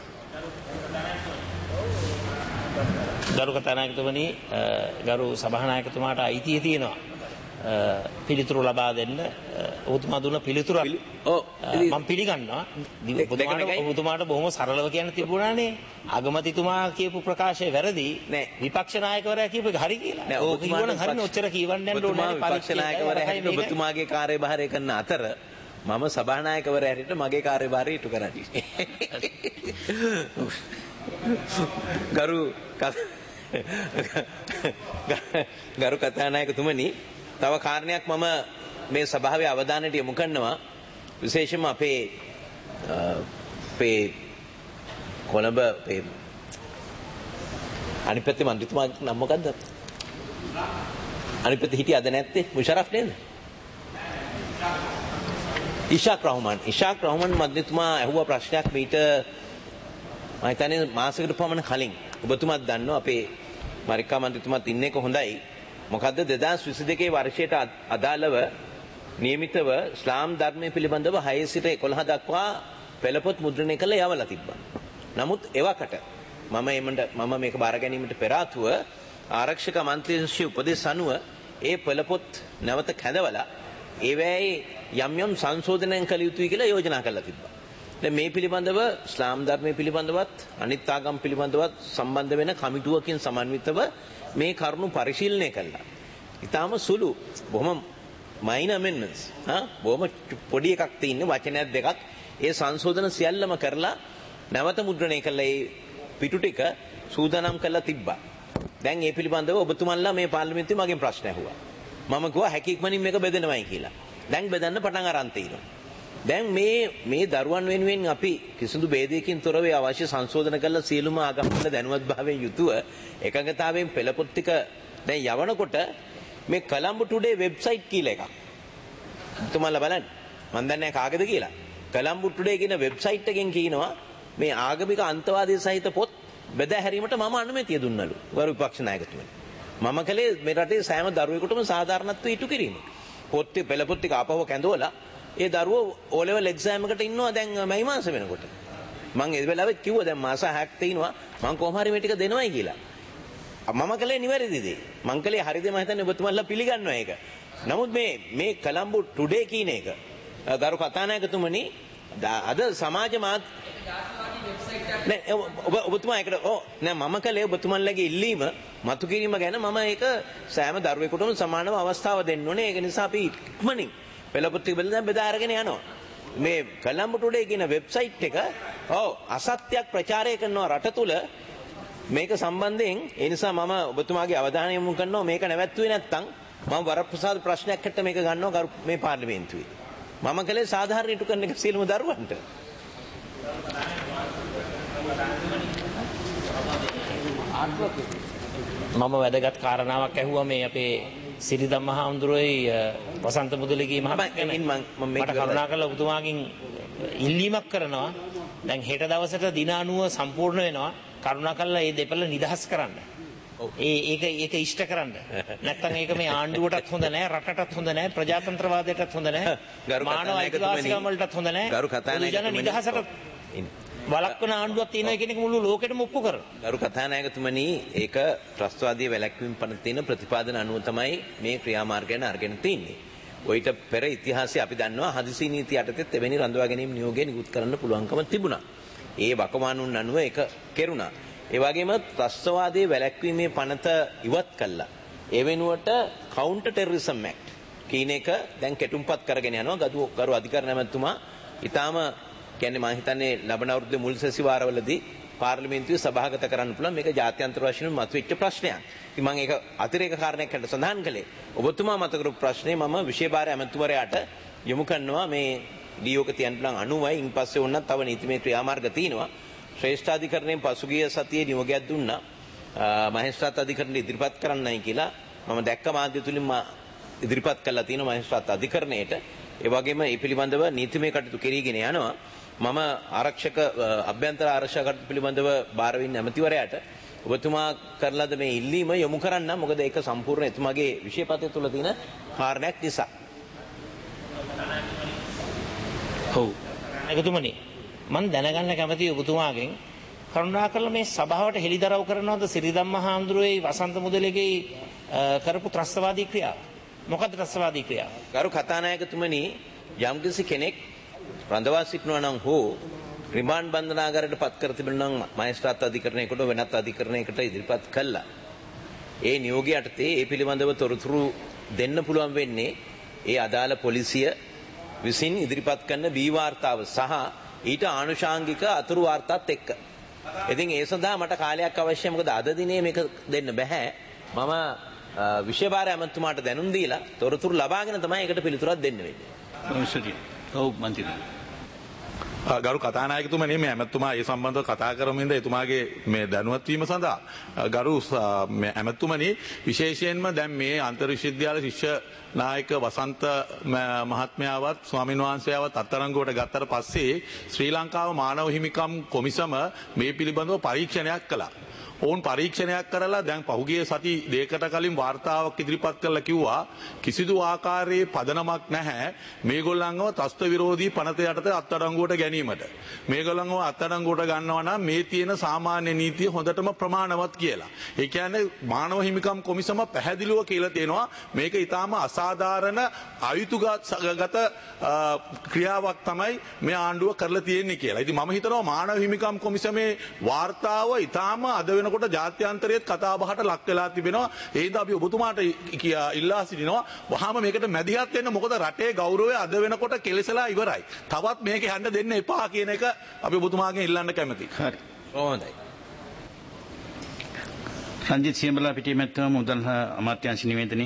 ගරු කතානායකතුමනි ගරු සභානායකතුමාට අයිතිය තියෙනවා පිළිතුරු ලබා දෙන්න. ඔබතුමා දුන්න පිළිතුර ඔව් මම පිළිගන්නවා. ඔබතුමාට බොහොම සරලව කියන්න තිබුණානේ අගමැතිතුමා කියපු ප්‍රකාශය වැරදි නෑ විපක්ෂ නායකවරයා කියපු එක හරි කියලා. නෑ ඕක කියවනම් හරිනේ. ඔච්චර කියවන්න යන්න ඕනේ නෑ. විපක්ෂ නායකවරයා හැටියට ඔබතුමාගේ කාර්යභාරය කරන අතර මම සභානායකවරයා හැටියට මගේ කාර්යභාරය ඉටු කරන්නේ. ගරු ගරු කතානායකතුමනි තව කාරණයක් මම මේ සභාවේ අවධානයට යොමු කරනවා. විශේෂයෙන්ම අපේ අපේ කොළඹ අපේ අනිත් පැත්තේ මන්ත්‍රීතුමා නම මොකද්ද? අනිත් පැත්තේ හිටිය අද නැත්තේ මුෂරෆ් නේද? ඉෂාක් රහමන් ඉෂාක් රහමන් මන්ත්‍රීතුමා අහුවා ප්‍රශ්නයක් මීට මම හිතන්නේ මාසයකට පමණ කලින්. ඔබතුමාත් දන්නවා අපේ මරිකා මන්ත්‍රීතුමාත් ඉන්නේ කොහොඳයි. මොකද්ද දෙදාස් විසි දෙකේ වර්ෂයට අදාළව නියමිතව ඉස්ලාම් ධර්මයේ පිළිබඳව හය සිට එකොළහ දක්වා පෙළපොත් මුද්‍රණය කළ යවලා තිබ්බා. නමුත් එවකට මම එමන්ට මම මේක බාර ගැනීමට පෙර ආතුව ආරක්ෂක මන්ත්‍රීංශයේ උපදෙස් අනුව ඒ පෙළපොත් නැවත කැඳවලා ඒවැයි යම් යම් සංශෝධනයන් කළ යුතුයි කියලා යෝජනා කරලා තිබ්බා. දැන් මේ පිළිබඳව ඉස්ලාම් ධර්මයේ පිළිබඳවත් අනිත් ආගම් පිළිබඳවත් සම්බන්ධ වෙන කමිටුවකින් සමන්විතව මේ කරුණු පරිශීලනය කළා. ඊටාම සුළු බොහොම minor amendments හා බොහොම පොඩි එකක් තියෙන වචනයක් දෙකක් ඒ සංශෝධන සියල්ලම කරලා නැවත මුද්‍රණය කළා. ඒ පිටු ටික සූදානම් කරලා තිබ්බා. දැන් මේ පිළිබඳව ඔබතුමන්ලා මේ පාර්ලිමේන්තුවේ මගෙන් ප්‍රශ්න ඇහුවා. මම කිව්වා හැකියක්මනින් මේක බෙදනවයි කියලා. දැන් බෙදන්න පටන් අරන් තියෙනවා. දැන් මේ මේ දරුවන් වෙනුවෙන් අපි කිසිදු ભેදයකින් තොරව අවශ්‍ය සංශෝධන කළ සියලුම ආගම්වල දැනුවත් භාවයෙන් යුතුව එකඟතාවයෙන් පෙළපොත් ටික දැන් යවනකොට මේ කොළඹ ටුඩේ වෙබ්සයිට් කියලා එකක්. තුමාලා බලන්න. මම දන්නේ නැහැ කාගේද කියලා. කොළඹ ටුඩේ කියන වෙබ්සයිට් එකෙන් කියනවා මේ ආගමික අන්තවාදී සහිත පොත් බෙදා හැරීමට මම අනුමැතිය දුන්නලු. ගරු විපක්ෂ 나යකතුමනි. මම කලේ මේ රටේ සෑම දරුවෙකුටම සාධාරණත්වය ඉටු කිරීම. පොත් ටික පෙළපොත් ටික ආපහු කැඳවලා ඒ දරුවෝ O level exam එකට ඉන්නවා දැන් මයි මාස වෙනකොට. මම ඒ වෙලාවෙත් කිව්වා දැන් මාස හයක් තිනවා මම කොහොම හරි මේ ටික දෙනවයි කියලා. මම කලේ නිවැරදි දේ. මම කලේ හරිද මම හිතන්නේ ඔබතුමාලා පිළිගන්නවා ඒක. නමුත් මේ මේ කොළඹ ටුඩේ කියන එක ගරු කතානායකතුමනි අද සමාජ මාධ්‍ය නෑ ඔබ ඔබතුමා ඒකට ඔව් නෑ මම කලේ ඔබතුමන්ලගේ ඉල්ලීම මතු කිරීම ගැන මම ඒක සෑම දරුවෙකුටම සමානව අවස්ථාව දෙන්න ඕනේ. ඒක නිසා අපි ඉක්මනින් පෙළපොත්ති බෙදලා බෙදා අරගෙන යනවා. මේ කොළඹ ටුඩේ කියන වෙබ්සයිට් එක ඔව් අසත්‍යයක් ප්‍රචාරය කරනවා රට තුල. මේක සම්බන්ධයෙන් ඒ නිසා මම ඔබතුමාගේ අවධානය යොමු කරනවා මේක නැවැත්තුවේ නැත්නම් මම වරප්‍රසාද ප්‍රශ්නයක් හැට මේක ගන්නවා මේ පාර්ලිමේන්තුවේ. මම කලේ සාධාරණ ඉටු කරන එක සියලුම දරුවන්ට. මම වැදගත් කාරණාවක් ඇහුවා මේ අපේ සිරිදම්ම හාමුදුරුවෝයි වසන්ත මුදලිගේ මහත්මයා මට කරුණා කරලා ඔබතුමාගෙන් ඉල්ලීමක් කරනවා. දැන් හෙට දවසට දින අනුව සම්පූර්ණ වෙනවා. කරුණා කරලා මේ දෙපළ නිදහස් කරන්න. ඒ ඒක ඒක ඉෂ්ට කරන්න. නැත්නම් ඒක මේ ආණ්ඩුවටත් හොඳ නැහැ, රටටත් හොඳ නැහැ, ප්‍රජාතන්ත්‍රවාදයටත් හොඳ නැහැ, මානව අයිතිවාසිකම් වලටත් හොඳ නැහැ. ගරු කතානායකතුමනි නිදහසට වළක්වන ආණ්ඩුවක් තියෙනවා කියන එක මුළු ලෝකෙටම ඔප්පු කරනවා. ගරු කතානායකතුමනි ඒක ත්‍රස්තවාදී වැළැක්වීම පන තියෙන ප්‍රතිපාදන අනුව තමයි මේ ක්‍රියාමාර්ගයන් අරගෙන තින්නේ. ඔයිට පෙර ඉතිහාසය අපි දන්නවා හදිසි නීති යටතේ එවැනි රඳවා ගැනීම නියෝගය නිකුත් කරන්න පුළුවන්කම තිබුණා. ඒ වකවානුන් අනුව ඒක කෙරුණා. ඒ වගේම ත්‍රස්තවාදී වැළැක්වීමේ පනත ඉවත් කළා. ඒ වෙනුවට කවුන්ටර් ටෙරරිසම් ඇක්ට් කියන එක දැන් කෙටුම්පත් කරගෙන යනවා. ගරු ගරු අධිකරණ ඇමතුමා ඊටාම කියන්නේ මම හිතන්නේ ලබන අවුරුද්දේ මුල් සැසිවාරවලදී පාර්ලිමේන්තුවේ සභාගත කරන්න පුළුවන්. මේක ජාත්‍යන්තර වශයෙන් මතුවෙච්ච ප්‍රශ්නයක්. ඉතින් මම ඒක අතිරේක කාරණයක් හැට සඳහන් කළේ. ඔබතුමා මත කරපු ප්‍රශ්නේ මම විශේෂ ඇමතුවරයාට යොමු කරනවා. මේ ඩීఓක තියන්න පුළුවන් අනුවයි ඉන් පස්සේ වුණත් තව නීතිමය ක්‍රියාමාර්ග තියෙනවා. ශ්‍රේෂ්ඨාධිකරණයෙන් පසුගිය සතියේ නියෝගයක් දුන්නා මහේස්ත්‍රාත් අධිකරණයට ඉදිරිපත් කරන්නයි කියලා. මම දැක්ක මාධ්‍ය තුලින් ඉදිරිපත් කළා තියෙනවා මහේස්ත්‍රාත් අධිකරණයට. ඒ වගේම මේ පිළිබඳව නීතිමය කටයුතු කෙරීගෙන යනවා. මම ආරක්ෂක අභ්‍යන්තර ආරක්ෂක කටයුතු පිළිබඳව බාර වෙන්න ඇමතිවරයාට ඔබතුමා කරලාද මේ ඉල්ලීම යොමු කරන්න. මොකද ඒක සම්පූර්ණ එතුමාගේ විෂයපතය තුළ තියෙන කාරණයක් නිසා. ඔව්. එකතුමනි මම දැනගන්න කැමතියි ඔබතුමාගෙන් කරුණාකරලා මේ සභාවට හෙළිදරව් කරනවද සිරිදම්ම හාමුදුරුවෝයි වසන්ත මුදලිගේ කරපු ත්‍රස්තවාදී ක්‍රියාව? මොකක්ද ත්‍රස්තවාදී ක්‍රියාව? ගරු කතානායකතුමනි යම්කිසි කෙනෙක් රඳවා සිටිනවා නම් හෝ රිමාන්ඩ් බන්ධනාගාරයට පත් කර තිබෙනවා නම් මහේස්ත්‍රාත් අධිකරණයකට වෙනත් අධිකරණයකට ඉදිරිපත් කළා. ඒ නියෝගය යටතේ ඒ පිළිබඳව තොරතුරු දෙන්න පුළුවන් වෙන්නේ ඒ අදාළ පොලිසිය විසින් ඉදිරිපත් කරන බී වාර්තාව සහ ඊට ආනුෂාංගික අතුරු වාර්තාත් එක්ක. ඉතින් ඒ සඳහා මට කාලයක් අවශ්‍යයි. මොකද අද දිනේ මේක දෙන්න බෑ. මම විශේෂ භාර ඇමතුමාට දැනුම් දීලා තොරතුරු ලබාගෙන තමයි ඒකට පිළිතුරක් දෙන්න වෙන්නේ. ඔව් මන්ත්‍රී. ගරු කතානායකතුමනි මේ ඇමතුමා ඒ සම්බන්ධව කතා කරමින්ද එතුමාගේ මේ දැනුවත් වීම සඳහා ගරු ඇමතුමනි විශේෂයෙන්ම දැන් මේ අන්තර් විශ්වවිද්‍යාල ශිෂ්‍ය නායක වසන්ත මහත්මයාවත් ස්වාමීන් වහන්සේවත් අත්අඩංගුවට ගත්තට පස්සේ ශ්‍රී ලංකාව මානව හිමිකම් කොමිසම මේ පිළිබඳව පරීක්ෂණයක් කළා. ඔවුන් පරීක්ෂණයක් කරලා දැන් පහුගිය සති දෙකකට කලින් වාර්තාවක් ඉදිරිපත් කරලා කිව්වා කිසිදු ආකාරයේ පදනමක් නැහැ මේගොල්ලන්ව ත්‍රස්ත විරෝධී පනත යටතේ අත්අඩංගුවට ගැනීමට. මේගොල්ලන්ව අත්අඩංගුවට ගන්නවා නම් මේ තියෙන සාමාන්‍ය නීතිය හොඳටම ප්‍රමාණවත් කියලා. ඒ කියන්නේ මානව හිමිකම් කොමිසම පැහැදිලිව කියලා තියෙනවා මේක ඊටාම අසාධාරණ අයුතුගත ක්‍රියාවක් තමයි මේ ආණ්ඩුව කරලා තියෙන්නේ කියලා. ඉතින් මම හිතනවා මානව හිමිකම් කොමිසමේ වාර්තාව ඊටාම අද වෙන කොට ජාත්‍යන්තරයේත් කතා බහට ලක් වෙලා තිබෙනවා. ඒ හින්දා අපි ඔබතුමාට ඉල්ලා සිටිනවා වහාම මේකට මැදිහත් වෙන්න. මොකද රටේ ගෞරවය අද වෙනකොට කෙලෙසලා ඉවරයි. තවත් මේක යන්න දෙන්න එපා කියන එක අපි ඔබතුමාගෙන් ඉල්ලන්න කැමතියි. හරි. හොඳයි. රංජිත් සියඹලා පිටිය මැතිතුමා මුදල් අමාත්‍යාංශ නිවේදනයේ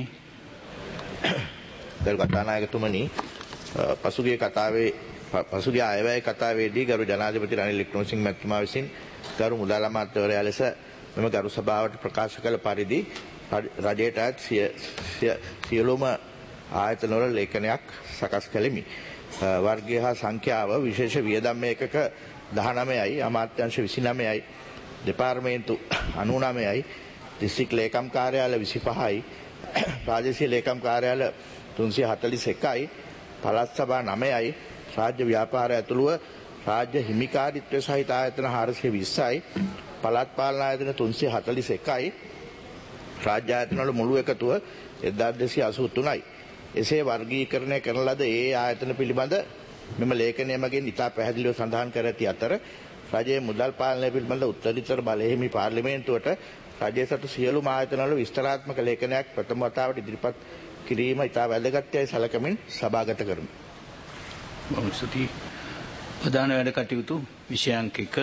ගරු කතානායකතුමනි පසුගිය කතාවේ පසුගිය අයවැය කතාවේදී ගරු ජනාධිපති රනිල් වික්‍රමසිංහ මැතිතුමා විසින් ගරු මුදල් අමාත්‍යවරයා ලෙස මෙම ගරු සභාවට ප්‍රකාශ කළ පරිදි රජයටත් සියලුම ආයතනවල ලේඛනයක් සකස් කළෙමි. වර්ගය හා සංඛ්‍යාව විශේෂ වියදම් ඒකක දහනවයයි අමාත්‍යාංශ විසිනවයයි දෙපාර්තමේන්තු අනූනවයයි දිස්ත්‍රික් ලේකම් කාර්යාල විසිපහයි ප්‍රාදේශීය ලේකම් කාර්යාල තුන්සිය හතළිස් එකයි පළාත් සභා නවයයි රාජ්‍ය ව්‍යාපාර ඇතුළුව රාජ්‍ය හිමිකාරිත්වය සහිත ආයතන හාරසිය විස්සයි පළාත් පාලන ආයතන තුන්සිය හතළිස් එකයි රාජ්‍ය ආයතන වල මුළු එකතුව එක්දාස් දෙසිය අසූ තුනයි. එසේ වර්ගීකරණය කරන ලද ඒ ආයතන පිළිබඳ මෙම ලේඛනය මගින් ඉතා පැහැදිලිව සඳහන් කර ඇති අතර රජයේ මුදල් පාලනය පිළිබඳ උත්තරීතර බලය හිමි පාර්ලිමේන්තුවට රජයේ සතු සියලුම ආයතනවල විස්තරාත්මක ලේඛනයක් ප්‍රථම වතාවට ඉදිරිපත් කිරීම ඉතා වැදගත් යයි සැලකමින් සභාගත කරමි. බොහොම ස්තුතියි. ප්‍රධාන වැඩ කටයුතු විෂයාංක එක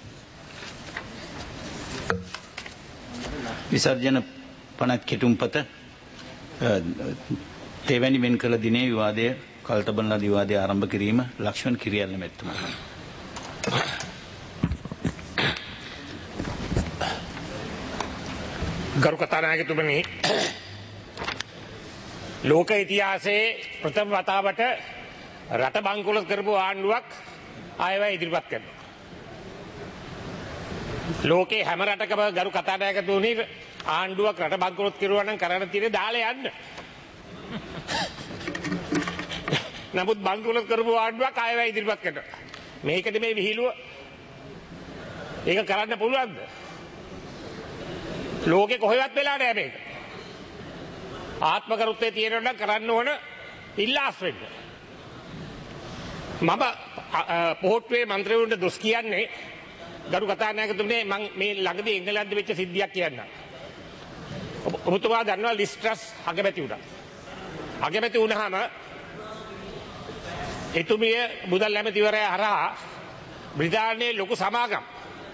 විසර්ජන පනත් කෙටුම්පත තෙවැනි වෙන් කළ දිනේ විවාදය කල්තබන ලද විවාදය ආරම්භ කිරීම ලක්ෂ්මන් කිරියල්ල මැතිතුමා. ගරු කතානායකතුමනි, ලෝක ඉතිහාසයේ ප්‍රථම වතාවට රට බංකොලොත් කරපු ආණ්ඩුවක් ආයව ඉදිරිපත් කරනවා. ලෝකේ හැම රටකම ගරු කතානායකතුමනි ආණ්ඩුවක් රට බංකොලොත් කරුවා නම් කරන්න තියෙන්නේ දාලා යන්න. නමුත් බංකොලොත් කරපු ආණ්ඩුවක් ආයව ඉදිරිපත් කරනවා. මේකද මේ විහිළුව? ඒක කරන්න පුළුවන්ද? ලෝකෙ කොහෙවත් වෙලා නැහැ මේක. ආත්මකරුත්තේ තියෙනවා නම් කරන්න ඕන ඉල්ලාස් වෙන්න. මම පොහොට්ටුවේ മന്ത്രിවරුන්ට දොස් කියන්නේ ගරු කතානායකතුමනි, මම මේ ළඟදී එංගලන්තෙ වෙච්ච සිද්ධියක් කියන්නම්. ඔබතුමා දන්නවා ලිස් ට්‍රස් අගමැති වුණා. අගමැති වුණාම එතුමිය මුදල් ඇමතිවරයා හරහා බ්‍රිතාන්‍යයේ ලොකු සමාගම්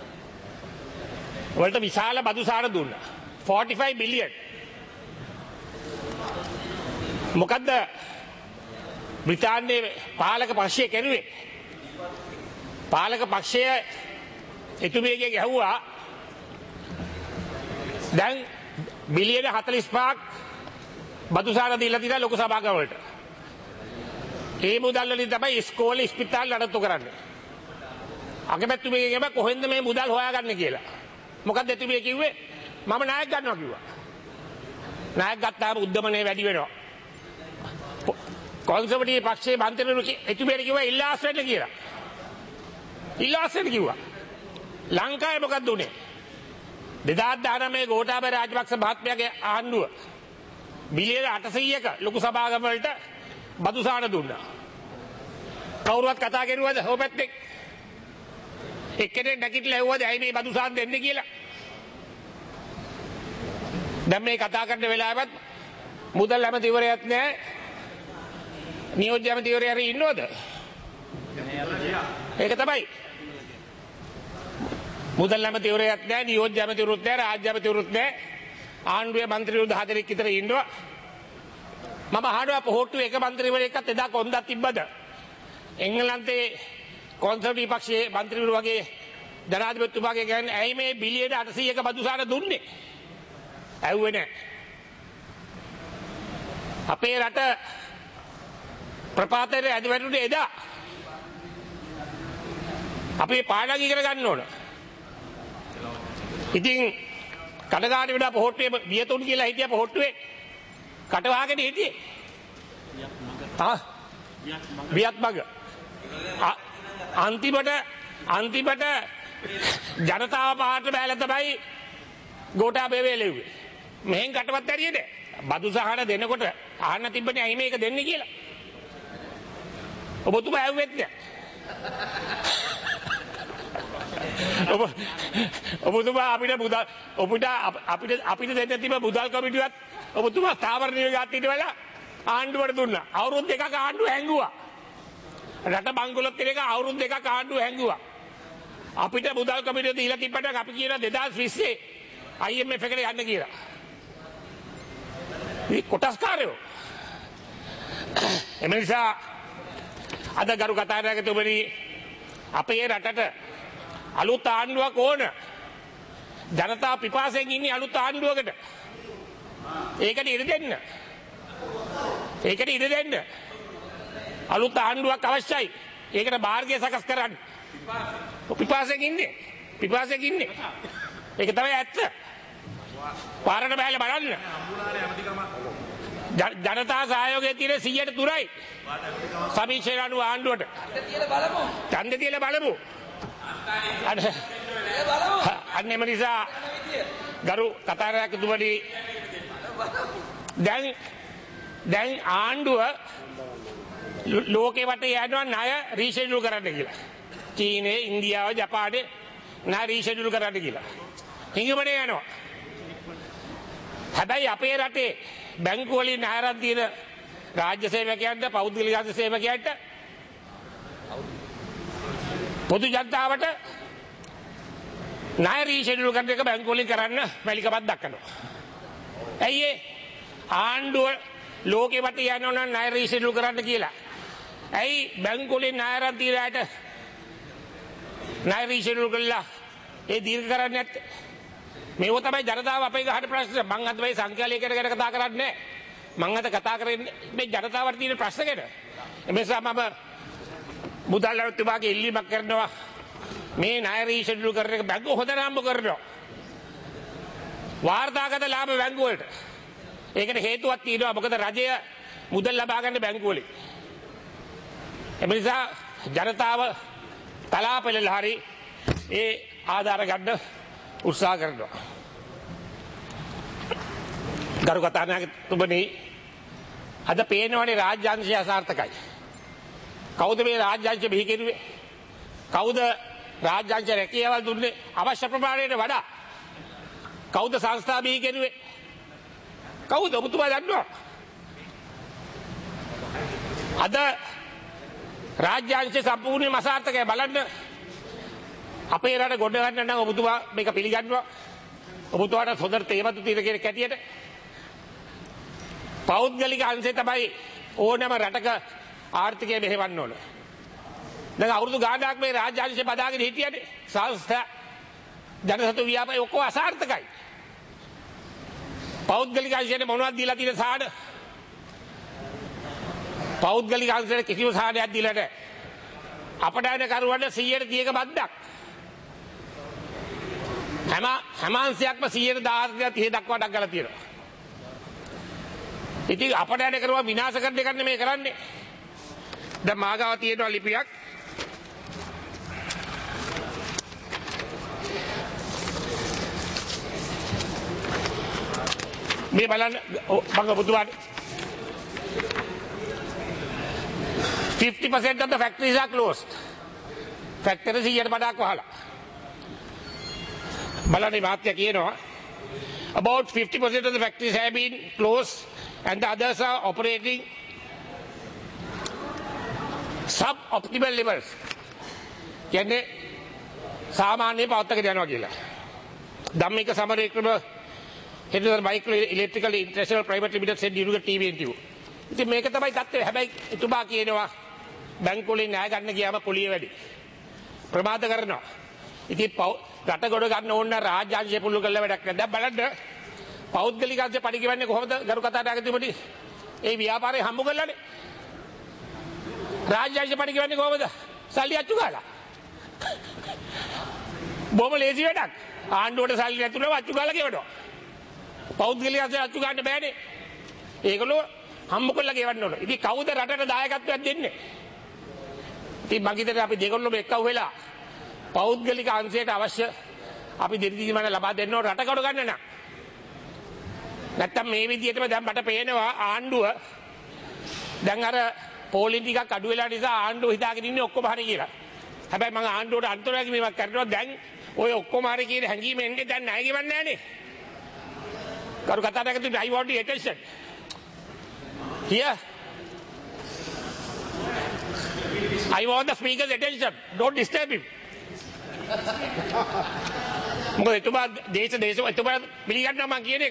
වලට විශාල බදු සාර දුන්නා. Forty five billion. මොකද්ද බ්‍රිතාන්‍යයේ පාලක පක්ෂය කරුවේ? පාලක පක්ෂය එතුමියගේ ගැහුවා දැන් බිලියන හතළිස් පහක් බදු සාර දීලා තියෙනවා ලොකු සමාගම් වලට. ඒ මුදල් වලින් තමයි ඉස්කෝලේ ඉස්පිතාල නඩත්තු කරන්නේ. අගමැතිතුමියගෙම කොහෙන්ද මේ මුදල් හොයාගන්නේ කියලා. මොකක්ද එතුමිය කිව්වේ? මම නායක ගන්නවා කිව්වා. නායක ගත්තාම උද්දමනය වැඩි වෙනවා. කොන්සර්වටිව් පක්ෂයේ මන්ත්‍රීවරු එතුමියට කිව්වා ඉල්ලාස් වෙන්න කියලා. ඉල්ලාස් වෙන්න කිව්වා. ලංකාවේ මොකක්ද උනේ? දෙදාස් දහනවය ගෝඨාභය රාජපක්ෂ මහත්මයාගේ ආණ්ඩුව බිලියන අටසීයක ලොකු සභාගම වලට බදු සාන දුන්නා. කවුරුවත් කතා කරුවද හො පැත්තේ? එක්කෙනෙක් නැගිටලා ඇහුවද ඇයි මේ බදු සාන් දෙන්නේ කියලා? දැන් මේ කතා කරන වෙලාවත් මුදල් ඇමතිවරයෙක් නැහැ. නියෝජ්‍ය ඇමතිවරයා හරි ඉන්නවද? ඒක තමයි. මුදල් ඇමතිවරයෙක් නැහැ, නියෝජ්‍ය ඇමතිවරුත් නැහැ, රාජ්‍ය ඇමතිවරුත් නැහැ. ආණ්ඩුවේ മന്ത്രിවරු දහ දෙනෙක් විතර ඉන්නවා. මම අහනවා පොහොට්ටුවේ එක മന്ത്രിවරයෙක්වත් එදා කොන්දක් තිබ්බද? එංගලන්තේ කොන්සර්වටිව් පක්ෂයේ മന്ത്രിවරු වගේ ජනාධිපතිතුමාගේ කියන්නේ ඇයි මේ බිලියන අටසීයක බදු සාර දුන්නේ? ඇහුවේ නැහැ. අපේ රට ප්‍රපාතයේ ඇද වැටුනේ එදා. අපි පාඩම් ඉගෙන ගන්න ඕන. ඉතින් කඩගාඩි විලා පොහොට්ටුවේ වියතුන් කියලා හිටියා පොහොට්ටුවේ. කටවාගෙන හිටියේ. ආ වියත් මග. අන්තිමට අන්තිමට ජනතාව පහට බැලලා තමයි ගෝඨාභය වේලෙව්වේ. මෙහෙන් කටවත් ඇරියේ නෑ. බදු සහන දෙනකොට අහන්න තිබ්බනේ ඇයි මේක දෙන්නේ කියලා. ඔබතුමා ඇහුවෙත් නෑ. ඔබ ඔබතුමා අපිට මුදල් ඔබට අපිට අපිට දෙන්න තිබ්බ මුදල් කමිටුවත් ඔබතුමා ස්ථාවර නිලධාරීන්ට වෙලා ආණ්ඩුවට දුන්නා. අවුරුදු දෙකක් ආණ්ඩුව හැංගුවා. රට බංකොලොත් කියන එක අවුරුදු දෙකක් ආණ්ඩුව හැංගුවා. අපිට මුදල් කමිටුව දීලා තිබ්බට අපි කියන දෙදාස් විස්සේ I M F එකට යන්න කියලා. මේ කොටස්කාරයෝ. එම නිසා අද ගරු කතානායකතුමනි අපේ රටට අලුත් ආණ්ඩුවක් ඕන. ජනතා පිපාසයෙන් ඉන්නේ අලුත් ආණ්ඩුවකට. ඒකට ඉඩ දෙන්න. ඒකට ඉඩ දෙන්න. අලුත් ආණ්ඩුවක් අවශ්‍යයි. ඒකට මාර්ගය සකස් කරන්න. පිපාසයෙන් ඉන්නේ. පිපාසයෙන් ඉන්නේ. ඒක තමයි ඇත්ත. පාරට බැලලා බලන්න. ජනතා සහයෝගය තියෙන සීයට තුනයි. සමීක්ෂණ අනුව ආණ්ඩුවට. ඡන්ද තියලා බලමු. අන්න එම නිසා ගරු කතානායකතුමනි දැන් දැන් ආණ්ඩුව ලෝකේ වටේ යනවා ණය රීෂෙඩියුල් කරන්න කියලා. චීනය, ඉන්දියාව, ජපානය ණය රීෂෙඩියුල් කරන්න කියලා. හිඟමනේ යනවා. හැබැයි අපේ රටේ බැංකු වලින් ණයරන් තියෙන රාජ්‍ය සේවකයන්ට පෞද්ගලික අංශ සේවකයන්ට පොදු ජනතාවට ණය රීෂෙඩියුල් කරන එක බැංකු වලින් කරන්න මැලිකමක් දක්වනවා. ඇයි ඒ ආණ්ඩුව ලෝකෙ වටේ යනවා නම් ණය රීෂෙඩියුල් කරන්න කියලා. ඇයි බැංකු වලින් ණයරන් තියෙන අයට ණය රීෂෙඩියුල් කළා ඒ දීර්ඝ කරන්නේ නැත්තේ? මේව තමයි ජනතාව අපේ ගහන ප්‍රශ්න. මං අද මේ සංඛ්‍යාලයකට ගැන කතා කරන්නේ නැහැ. මං අද කතා කරන්නේ මේ ජනතාවට තියෙන ප්‍රශ්න ගැන. එමේසා මම මුදල් අමාත්‍යතුමාගේ ඉල්ලීමක් කරනවා මේ ණය රීෂෙඩියුල් කරන එක බැංකුව හොඳ නම්බ කරනවා. වාර්තාගත ලාභ බැංකුව වලට. ඒකට හේතුවක් තියෙනවා. මොකද රජය මුදල් ලබා ගන්න බැංකුව වලින්. එමේසා ජනතාව තලාපෙලලා හරි ඒ ආධාර ගන්න උත්සාහ කරනවා. ගරු කතානායකතුමනි, අද පේනවනේ රාජ්‍යාංශය අසාර්ථකයි. කවුද මේ රාජ්‍යාංශය බිහි කෙරුවේ? කවුද රාජ්‍යාංශ රැකියාවල් දුන්නේ අවශ්‍ය ප්‍රමාණයට වඩා? කවුද සංස්ථා බිහි කෙරුවේ? කවුද? ඔබතුමා දන්නවා? අද රාජ්‍යාංශය සම්පූර්ණයෙන්ම අසාර්ථකයි. බලන්න අපේ රට ගොඩ ගන්න නම් ඔබතුමා මේක පිළිගන්නවා. ඔබතුමාට හොඳට තේමතු තියෙන කෙනෙක් හැටියට පෞද්ගලික අංශය තමයි ඕනෑම රටක ආර්ථිකය මෙහෙවන්න ඕන. දැන් අවුරුදු ගාණක් මේ රාජ්‍ය අංශය බදාගෙන හිටියනේ. සංස්ථා ජනසතු ව්‍යාපාරය ඔක්කොම අසාර්ථකයි. පෞද්ගලික අංශයට මොනවද දීලා තියෙන සාඩ? පෞද්ගලික අංශයට කිසිම සාඩයක් දීලා නැහැ. අපඩායන කරුවන්ට සීයට තියක බද්දක්. හැම හැම අංශයක්ම සීයට දහසක් තිහ දක්වා ඩග්ගලා තියෙනවා. ඉතින් අපඩායන කරුවා විනාශ කරන එක නෙමෙයි කරන්නේ. දැන් මාගාව තියෙනවා ලිපියක්. මේ බලන්න මම ඔබතුමාට fifty percent of the factories are closed. Factory සීයට බඩක් වහලා. බලන්න මාත්‍ය කියනවා about fifty percent of the factories have been closed and the others are operating sub-optimal levels. කියන්නේ සාමාන්‍ය පවත්තකට යනවා කියලා. Dhammika Samarawickrama head of micro electrical international private limited said university TV interview. ඉතින් මේක තමයි තත්ත්වය. හැබැයි එතුමා කියනවා බැංකු වලින් ණය ගන්න ගියාම පොලිය වැඩි. ප්‍රමාද කරනවා. ඉතින් රට ගොඩ ගන්න ඕන රාජ්‍යාංශය පුල්ලු කරලා වැඩක් නැහැ. දැන් බලන්න පෞද්ගලික අංශය පඩි ගෙවන්නේ කොහොමද? ගරු කතානායකතුමනි ඒ ව්‍යාපාරේ හම්බ කරලානේ. රාජ්‍යාංශය පඩි ගෙවන්නේ කොහොමද? සල්ලි අච්චු ගාලා. බොහොම ලේසි වැඩක්. ආණ්ඩුවට සල්ලි නැතුනම අච්චු ගාලා ගෙවනවා. පෞද්ගලික අංශය අච්චු ගන්න බෑනේ. ඒගොල්ලෝ හම්බ කරලා ගෙවන්න ඕන. ඉතින් කවුද රටට දායකත්වයක් දෙන්නේ? ඉතින් මං හිතන්නේ අපි දෙගොල්ලොම එක්කව වෙලා පෞද්ගලික අංශයට අවශ්‍ය අපි දිරිදීමන ලබා දෙන්න ඕන රට කඩ ගන්න නම්. නැත්තම් මේ විදිහටම දැන් මට පේනවා ආණ්ඩුව දැන් අර පෝලිං ටිකක් අඩු වෙලා නිසා ආණ්ඩුව හිතාගෙන ඉන්නේ ඔක්කොම හරි කියලා. හැබැයි මම ආණ්ඩුවට අන්තරාගි මේවක් කරනවා දැන් ඔය ඔක්කොම හරි කියන හැඟීම එන්නේ දැන් ණය ගෙවන්නේ නැහනේ. කරු කතා කරද්දී I want your attention. Here. I want the speaker's attention. Don't disturb him. මොකද එතුමා දේශ දේශ එතුමා පිළිගන්නවා මං කියන එක.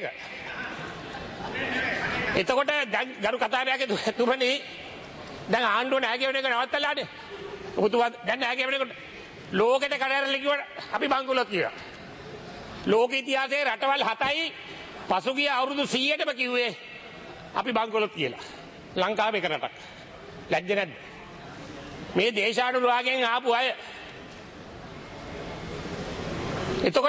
එතකොට දැන් ගරු කතානායකතුමනි දැන් ආණ්ඩුව ණය ගෙවන එක නවත්තලානේ. ඔබතුමා දැන් ණය ගෙවනකොට ලෝකෙට කඩරලා කිව්වට අපි බංගුලොත් කියනවා. ලෝක ඉතිහාසයේ රටවල් හතයි පසුගිය අවුරුදු සීයටම කිව්වේ අපි බංගුලොත් කියලා. ලංකාවේ එක රටක්. ලැජ්ජ නැද්ද? මේ දේශානුරාගයෙන් ආපු අය. එතකොට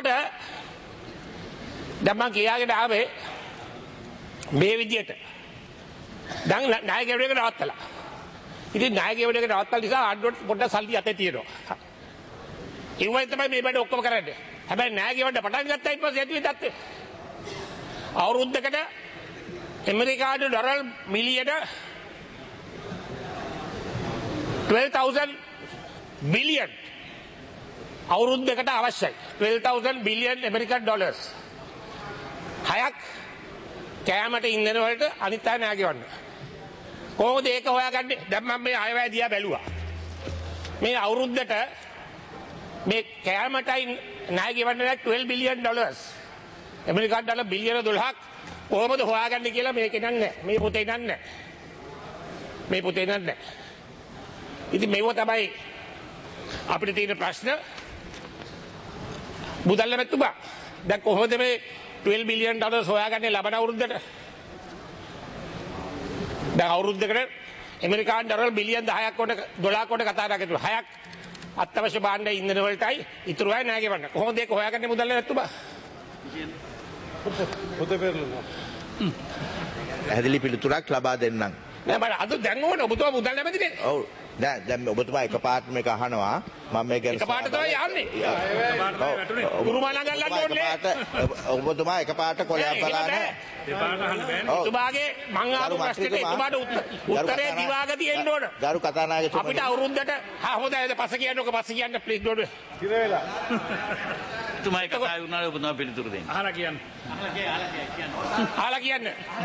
දැන් මම කියාගෙන ආවේ මේ විදියට. දැන් ණය ගෙවන එක නවත්තලා. ඉතින් ණය ගෙවන එක නවත්තලා නිසා ආණ්ඩුවට පොඩ්ඩක් සල්ලි අතේ තියෙනවා. ඒ වගේ තමයි මේ බඩ ඔක්කොම කරන්නේ. හැබැයි ණය ගෙවන්න පටන් ගත්තා ඊට පස්සේ ඇතුලේ තත්ත්වය. අවුරුද්දකට ඇමරිකානු ඩොලර් මිලියන twelve thousand billion අවුරුද්දකට අවශ්‍යයි. twelve thousand billion American dollars. හයක් කෑමට ඉන්ධන වලට අනිත් අය නෑ ගෙවන්න. කොහොමද ඒක හොයාගන්නේ? දැන් මම මේ අයවැය දිහා බැලුවා. මේ අවුරුද්දට මේ කෑමටයි ණය ගෙවන්න නෑ twelve billion dollars. ඇමරිකානු ඩොලර් බිලියන දොළහක් කොහොමද හොයාගන්නේ කියලා මේකේ නන්නේ. මේ පොතේ නන්නේ. මේ පොතේ නන්නේ. ඉතින් මේව තමයි අපිට තියෙන ප්‍රශ්න. බුදල්ල මෙතුමා දැන් කොහොමද මේ twelve billion dollars හොයාගන්නේ ලබන අවුරුද්දට? දැන් අවුරුද්දකට ඇමරිකානු ඩොලර් බිලියන දහයක් කොට දොළහක් කොට කතා කරලා හයක් අත්‍යවශ්‍ය භාණ්ඩ ඉන්ධන වලටයි ඉතුරු අය නෑ ගෙවන්න. කොහොමද ඒක හොයාගන්නේ මුදල්ල මෙතුමා? පොතේ පෙරළුණා. පැහැදිලි පිළිතුරක් ලබා දෙන්නම්. නෑ මම අද දැන් ඕන ඔබතුමා මුදල් නැමැතිනේ. ඔව්. දැන් දැන් ඔබතුමා එකපාරට මේක අහනවා. මම මේක එකපාරට තමයි යන්නේ. කුරුමානා ගල්ලන්න ඕනේ. ඔබතුමා එකපාරට කොලයක් බලන්න. දෙපාරට අහන්න බෑනේ. ඔබතුමාගේ මං ආපු ප්‍රශ්නෙට ඔබතුමාට උත්තරේ දිවාගතිය එන්න ඕන. ගරු කතානායකතුමනි අපිට අවුරුද්දට හා හොඳයි පස්ස කියන්නකො පස්ස කියන්න ප්ලීස් ඩෝඩ්. ඉර වෙලා. තුමයි කතා වුණාද ඔබතුමා පිළිතුරු දෙන්න. අහලා කියන්න. අහලා කියන්න.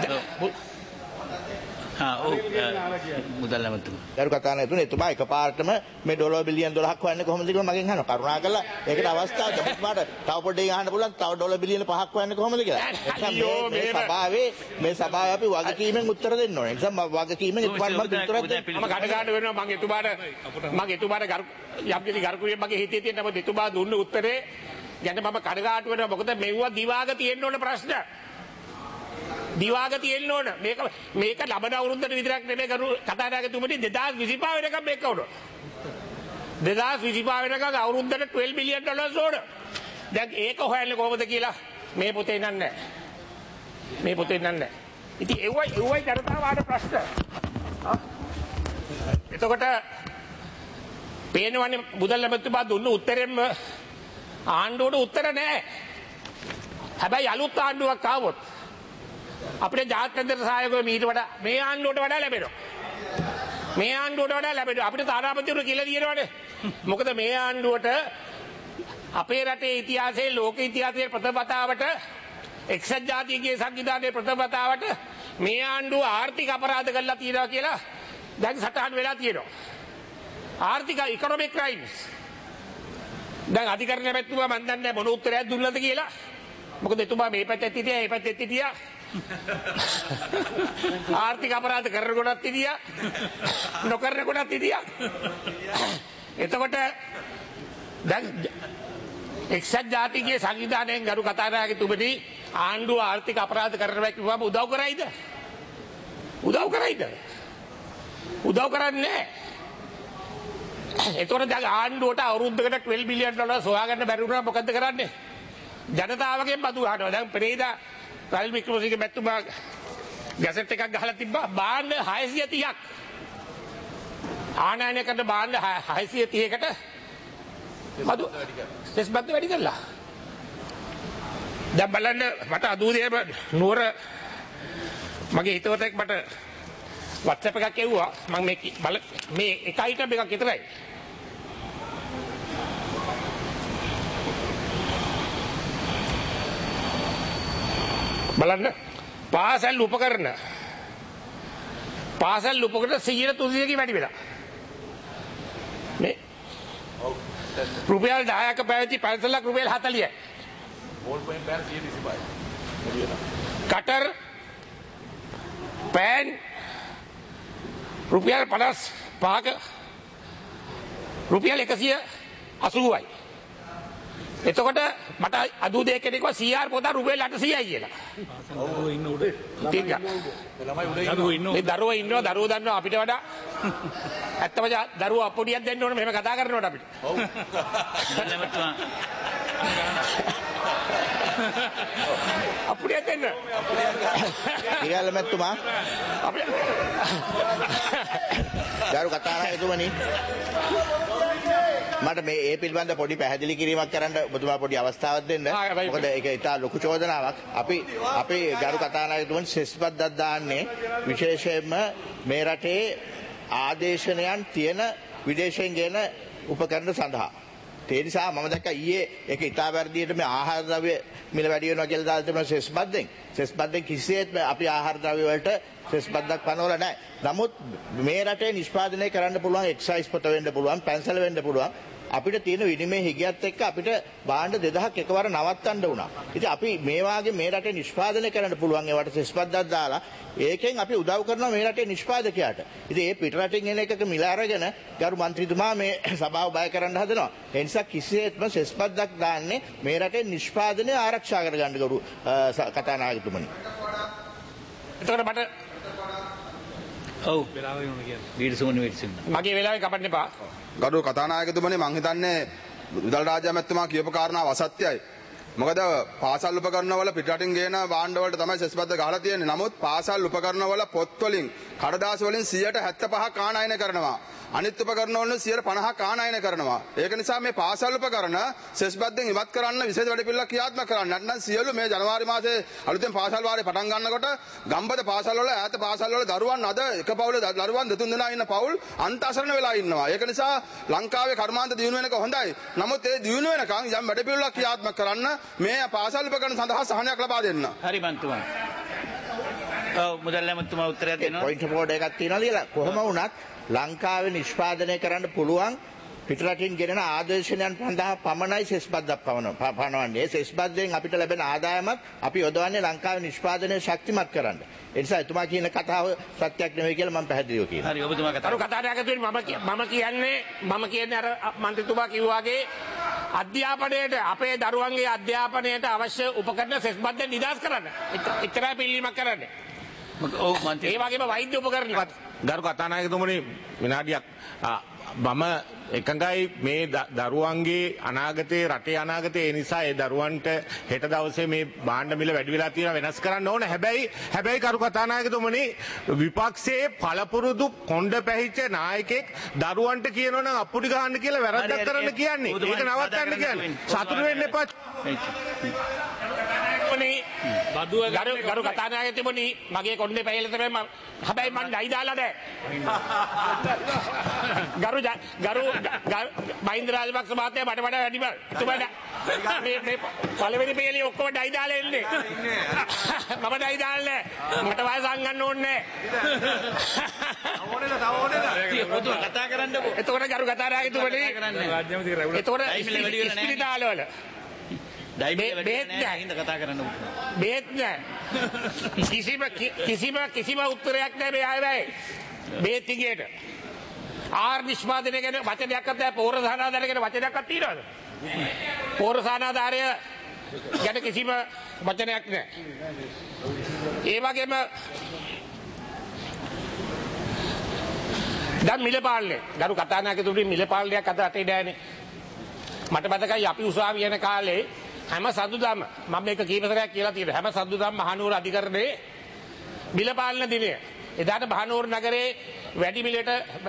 හා ඔව් මුදල් නැමතුමා. ගරු කතානායකතුමනි එතුමා එකපාරටම මේ ඩොලර් බිලියන දොළහක් හොයන්නේ කොහොමද කියලා මගෙන් අහනවා. කරුණාකරලා ඒකට අවස්ථාවක් ඔබතුමාට තව පොඩ්ඩක් අහන්න පුළුවන්. තව ඩොලර් බිලියන පහක් හොයන්නේ කොහොමද කියලා. අයියෝ මේ සභාවේ මේ සභාවේ අපි වගකීමෙන් උත්තර දෙන්න ඕනේ. ඒ නිසා මම වගකීමෙන් එතුමාට මම පිළිතුරක් දෙන්න. මම කඩකාඩ වෙනවා මම එතුමාට මම එතුමාට යම් කිසි ගරුකුරියක් මගේ හිතේ තියෙන නමුත් එතුමා දුන්න උත්තරේ ගැන මම කඩකාඩ වෙනවා. මොකද මෙවුවා දිවාග තියෙන්න ඕන ප්‍රශ්න. දිවාග තියෙන්න ඕන. මේක මේක ලබන අවුරුද්දට විතරක් නෙමෙයි කරු කතානායකතුමනි දෙදාස් විසිපහ වෙනකම් මේක උඩ. දෙදාස් විසිපහ වෙනකම් අවුරුද්දට twelve billion dollars ඕන. දැන් ඒක හොයන්නේ කොහොමද කියලා මේ පොතේ නන්නේ. මේ පොතේ නන්නේ. ඉතින් ඒවයි ඒවයි ජනතාවාට ප්‍රශ්න. එතකොට පේනවනේ මුදල් ලැබෙතුමා දුන්න උත්තරෙම ආණ්ඩුවට උත්තර නැහැ. හැබැයි අලුත් ආණ්ඩුවක් ආවොත් අපේ ජාත්‍යන්තර සහයෝගය මීට වඩා මේ ආණ්ඩුවට වඩා ලැබෙනවා. මේ ආණ්ඩුවට වඩා ලැබෙනවා. අපිට තානාපතිවරු කියලා දිනවනේ. මොකද මේ ආණ්ඩුවට අපේ රටේ ඉතිහාසයේ ලෝක ඉතිහාසයේ ප්‍රථම වතාවට එක්සත් ජාතීන්ගේ සංවිධානයේ ප්‍රථම වතාවට මේ ආණ්ඩුව ආර්ථික අපරාධ කළා තියෙනවා කියලා දැන් සටහන් වෙලා තියෙනවා. ආර්ථික ඉකොනොමික් ක්‍රයිම්ස්. දැන් අධිකරණ පැතුමා මන් දන්නේ මොන උත්තරයක් දුන්නද කියලා. මොකද එතුමා මේ පැත්තේ හිටියා මේ පැත්තේ හිටියා. ආර්ථික අපරාධ කරන කොටත් හිටියා. නොකරන කොටත් හිටියා. එතකොට දැන් එක්සත් ජාතීන්ගේ සංවිධානයෙන් ගරු කතානායකතුමනි ආණ්ඩුව ආර්ථික අපරාධ කරනවා කිව්වම උදව් කරයිද? උදව් කරයිද? උදව් කරන්නේ නැහැ. එතකොට දැන් ආණ්ඩුවට අවුරුද්දකට twelve billion dollars හොයාගන්න බැරි වුණා මොකද්ද කරන්නේ? ජනතාවගෙන් බදු අහනවා. දැන් පෙරේදා රනිල් වික්‍රමසිංහ මැතිතුමා ගැසට් එකක් ගහලා තිබ්බා භාණ්ඩ හයසිය තිහක් ආනයනය කරන භාණ්ඩ හයසිය තිහකට බදු සෙස් බද්ද වැඩි කළා. දැන් බලන්න මට අදූදේම නුවර මගේ හිතවතෙක් මට WhatsApp එකක් එව්වා. මම මේ බල මේ එක අයිටම් එකක් විතරයි. බලන්න පාසල් උපකරණ පාසල් උපකරණ සියයට තුනකින් වැඩි වෙලා. මේ රුපියල් දහයක පැවති පන්සලක් රුපියල් හතලිහයි. බෝල් පෙන් පෑන් සියයට විසිපහයි. කටර් පෑන් රුපියල් පනස් පහක රුපියල් එකසිය අසූවයි. එතකොට මට අදූ දෙයක් කෙනෙක්ව සීආර් පොත රුපියල් අටසියයි කියලා. දරුවෝ ඉන්න උඩ. ටික. දරුවෝ ඉන්නවා. මේ දරුවෝ ඉන්නවා දරුවෝ දන්නවා අපිට වඩා. ඇත්තම දරුවෝ අපොඩියක් දෙන්න ඕනේ මෙහෙම කතා කරනකොට අපිට. ඔව්. අපොඩියක් දෙන්න. ඊගාල මැතිතුමා. අපිට ගරු කතානායකතුමනි මට මේ ඒ පිළිබඳ පොඩි පැහැදිලි කිරීමක් කරන්න ඔබතුමා පොඩි අවස්ථාවක් දෙන්න. මොකද ඒක ඉතා ලොකු චෝදනාවක්. අපි අපි ගරු කතානායකතුමනි සෙස්පත්දක් දාන්නේ විශේෂයෙන්ම මේ රටේ ආදේශනයන් තියෙන විදේශයෙන් ගෙන උපකරණ සඳහා. ඒ නිසා මම දැක්ක ඊයේ ඒක ඉතා වැඩියට මේ ආහාර ද්‍රව්‍ය මිල වැඩි වෙනවා කියලා දාලා තිබුණා සෙස් බද්දෙන්. සෙස් බද්දෙන් කිසිසේත් අපි ආහාර ද්‍රව්‍ය වලට සෙස් බද්දක් පනවලා නැහැ. නමුත් මේ රටේ නිෂ්පාදනය කරන්න පුළුවන් එක්සයිස් පොත වෙන්න පුළුවන්, පැන්සල් වෙන්න පුළුවන්. අපිට තියෙන විනිමය හිගියත් එක්ක අපිට භාණ්ඩ දෙදහක් එකවර නවත්තන්න වුණා. ඉතින් අපි මේ වාගේ මේ රටේ නිෂ්පාදනය කරන්න පුළුවන් ඒවට සෙස් බද්දක් දාලා ඒකෙන් අපි උදව් කරනවා මේ රටේ නිෂ්පාදකයාට. ඉතින් ඒ පිට රටින් එන එකක මිල අරගෙන ගරු මන්ත්‍රීතුමා මේ සභාව බය කරන්න හදනවා. ඒ නිසා කිසිසේත්ම සෙස් බද්දක් දාන්නේ මේ රටේ නිෂ්පාදනය ආරක්ෂා කරගන්න ගරු කතානායකතුමනි. එතකොට මට ඔව් වෙලාව වෙනවා කියන්නේ. වීරසෝනි වෙච්චින්න. මගේ වෙලාවේ කපන්න එපා. ගරු කතානායකතුමනි මං හිතන්නේ විදුහල් රාජ්‍ය ඇමතුමා කියපු කාරණාව අසත්‍යයි. මොකද පාසල් උපකරණ වල පිටරටින් ගේන භාණ්ඩ වලට තමයි සෙස් බද්ද ගහලා තියෙන්නේ. නමුත් පාසල් උපකරණ වල පොත් වලින් කඩදාසි වලින් සියයට හැත්තෑ පහක් ආනයනය කරනවා. අනිත් උපකරණ වලින් සියයට පනහක් ආනයනය කරනවා. ඒක නිසා මේ පාසල් උපකරණ සෙස් බද්දෙන් ඉවත් කරන්න විශේෂ වැඩපිළිවෙලක් ක්‍රියාත්මක කරන්න. නැත්නම් සියලු මේ ජනවාරි මාසයේ අලුතෙන් පාසල් වාරේ පටන් ගන්නකොට ගම්බද පාසල් වල ඈත පාසල් වල දරුවන් අද එක පවුලේ දරුවන් දෙතුන් දෙනා ඉන්න පවුල් අන්ත අසරණ වෙලා ඉන්නවා. ඒක නිසා ලංකාවේ කර්මාන්ත දියුණු වෙනක හොඳයි. නමුත් ඒ දියුණු වෙනකන් යම් වැඩපිළිවෙලක් ක්‍රියාත්මක කරන්න මේ පාසල් උපකරණ සඳහා සහනයක් ලබා දෙන්න. හරි මන්තුමා. ඔව් මුදල් ඇමතුමා උත්තරයක් දෙනවා. පොයින්ට් බෝඩ් එකක් තියෙනවා කියලා කොහොම වුණත් ලංකාවේ නිෂ්පාදනය කරන්න පුළුවන් පිටරටින් ගෙනෙන ආදේශනයන් සඳහා පමණයි සෙස් බද්දක් පනවන්නේ. සෙස් බද්දෙන් අපිට ලැබෙන ආදායමත් අපි යොදවන්නේ ලංකාවේ නිෂ්පාදනය ශක්තිමත් කරන්න. ඒ නිසා එතුමා කියන කතාව සත්‍යයක් නෙවෙයි කියලා මම පැහැදිලිව කියනවා. හරි ඔබතුමා කතා. අර කතානායකතුමනි මම මම කියන්නේ මම කියන්නේ අර මන්ත්‍රීතුමා කිව්වාගේ අධ්‍යාපනයේට අපේ දරුවන්ගේ අධ්‍යාපනයට අවශ්‍ය උපකරණ සෙස් බද්දෙන් නිදහස් කරන්න. එච්චරයි පිළිමක් කරන්න. ඔව් මන්ත්‍රී. ඒ වගේම වෛද්‍ය උපකරණ ගරු කතානායකතුමනි විනාඩියක් මම එකඟයි මේ දරුවන්ගේ අනාගතයේ රටේ අනාගතයේ ඒ නිසා ඒ දරුවන්ට හෙට දවසේ මේ භාණ්ඩ මිල වැඩි වෙලා තියෙනවා වෙනස් කරන්න ඕන. හැබැයි හැබැයි කරු කතානායකතුමනි විපක්ෂයේ පළපුරුදු කොණ්ඩ පැහිච්ච නායකයෙක් දරුවන්ට කියනවා නම් අප්පුඩි ගහන්න කියලා වැරද්දක් කරන්න කියන්නේ. ඒක නවත්තන්න කියන්නේ. සතුටු වෙන්න එපා. ගරු ගරු කතානායකතුමනි මගේ කොණ්ඩේ පැහිලා තමයි මම හැබැයි මම ඩයි දාලා නැහැ. ගරු ගරු මහින්ද රාජපක්ෂ මහත්තයා මට වඩා වැඩිම එතුමාට මේ මේ පළවෙනි පෙළේ ඔක්කොම ඩයි දාලා එන්නේ. මම ඩයි දාන්නේ නැහැ. මට වයස අංගන්න ඕනේ නැහැ. ඕනෙද තව ඕනෙද? පොදු කතා කරන්නකෝ. එතකොට ගරු කතානායකතුමනි එතකොට ඉස්පිරිතාල වල බේත් කතා කරන්න බේත් නෑ. කිසිම කිසිම කිසිම උත්තරයක් නෑ මේ අයවැයි බේත් තිගේට. ආර් නිෂ්පාදනය ගැන වචනයක්වත් නැහැ. පෝර සහනාධාරය ගැන වචනයක්වත් තියෙනවද? පෝර සහනාධාරය ගැන කිසිම වචනයක් නැහැ. ඒ වගේම දැන් මිල පාලනය ගරු කතානායකතුමනි මිල පාලනයක් අද අතේ නෑනේ. මට මතකයි අපි උසාවිය යන කාලේ හැම සතුදාම මම මේක කීප සැරයක් කියලා තියෙනවා. හැම සතුදාම මහනුවර අධිකරණයේ මිල පාලන දිනය. එදාට මහනුවර නගරේ වැඩි මිලට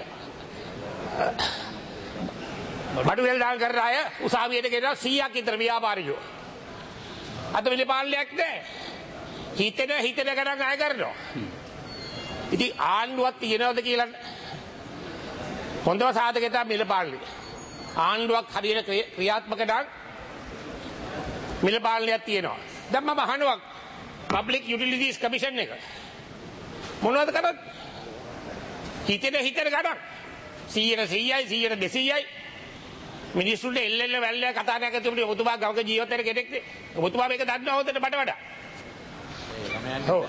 බඩු වෙළඳාම් කරන අය උසාවියට ගෙනවා සීයක් විතර ව්‍යාපාරිකයෝ. අද මිල පාලනයක් නැහැ. හිතෙන හිතෙන ගණන් අය කරනවා. ඉතින් ආණ්ඩුවක් තියනවද කියලා හොඳම සාධකය තමයි මිල පාලනය. ආණ්ඩුවක් හරියට ක්‍රියාත්මක නම් මිල පාලනයක් තියෙනවා. දැන් මම අහනවා පබ්ලික් යුටිලිටීස් කමිෂන් එක මොනවද කරන්නේ? හිතෙන හිතෙන ගණන් සීයට සීයයි සීයට දෙසීයයි මිනිස්සුන්ට එල්ලෙල්ල වැල්ල කතා නැගතුනේ ඔබතුමා ගවක ජීවත් වෙන කෙනෙක් නේ. ඔබතුමා මේක දන්නවා හොඳට මට වඩා. ඔව්.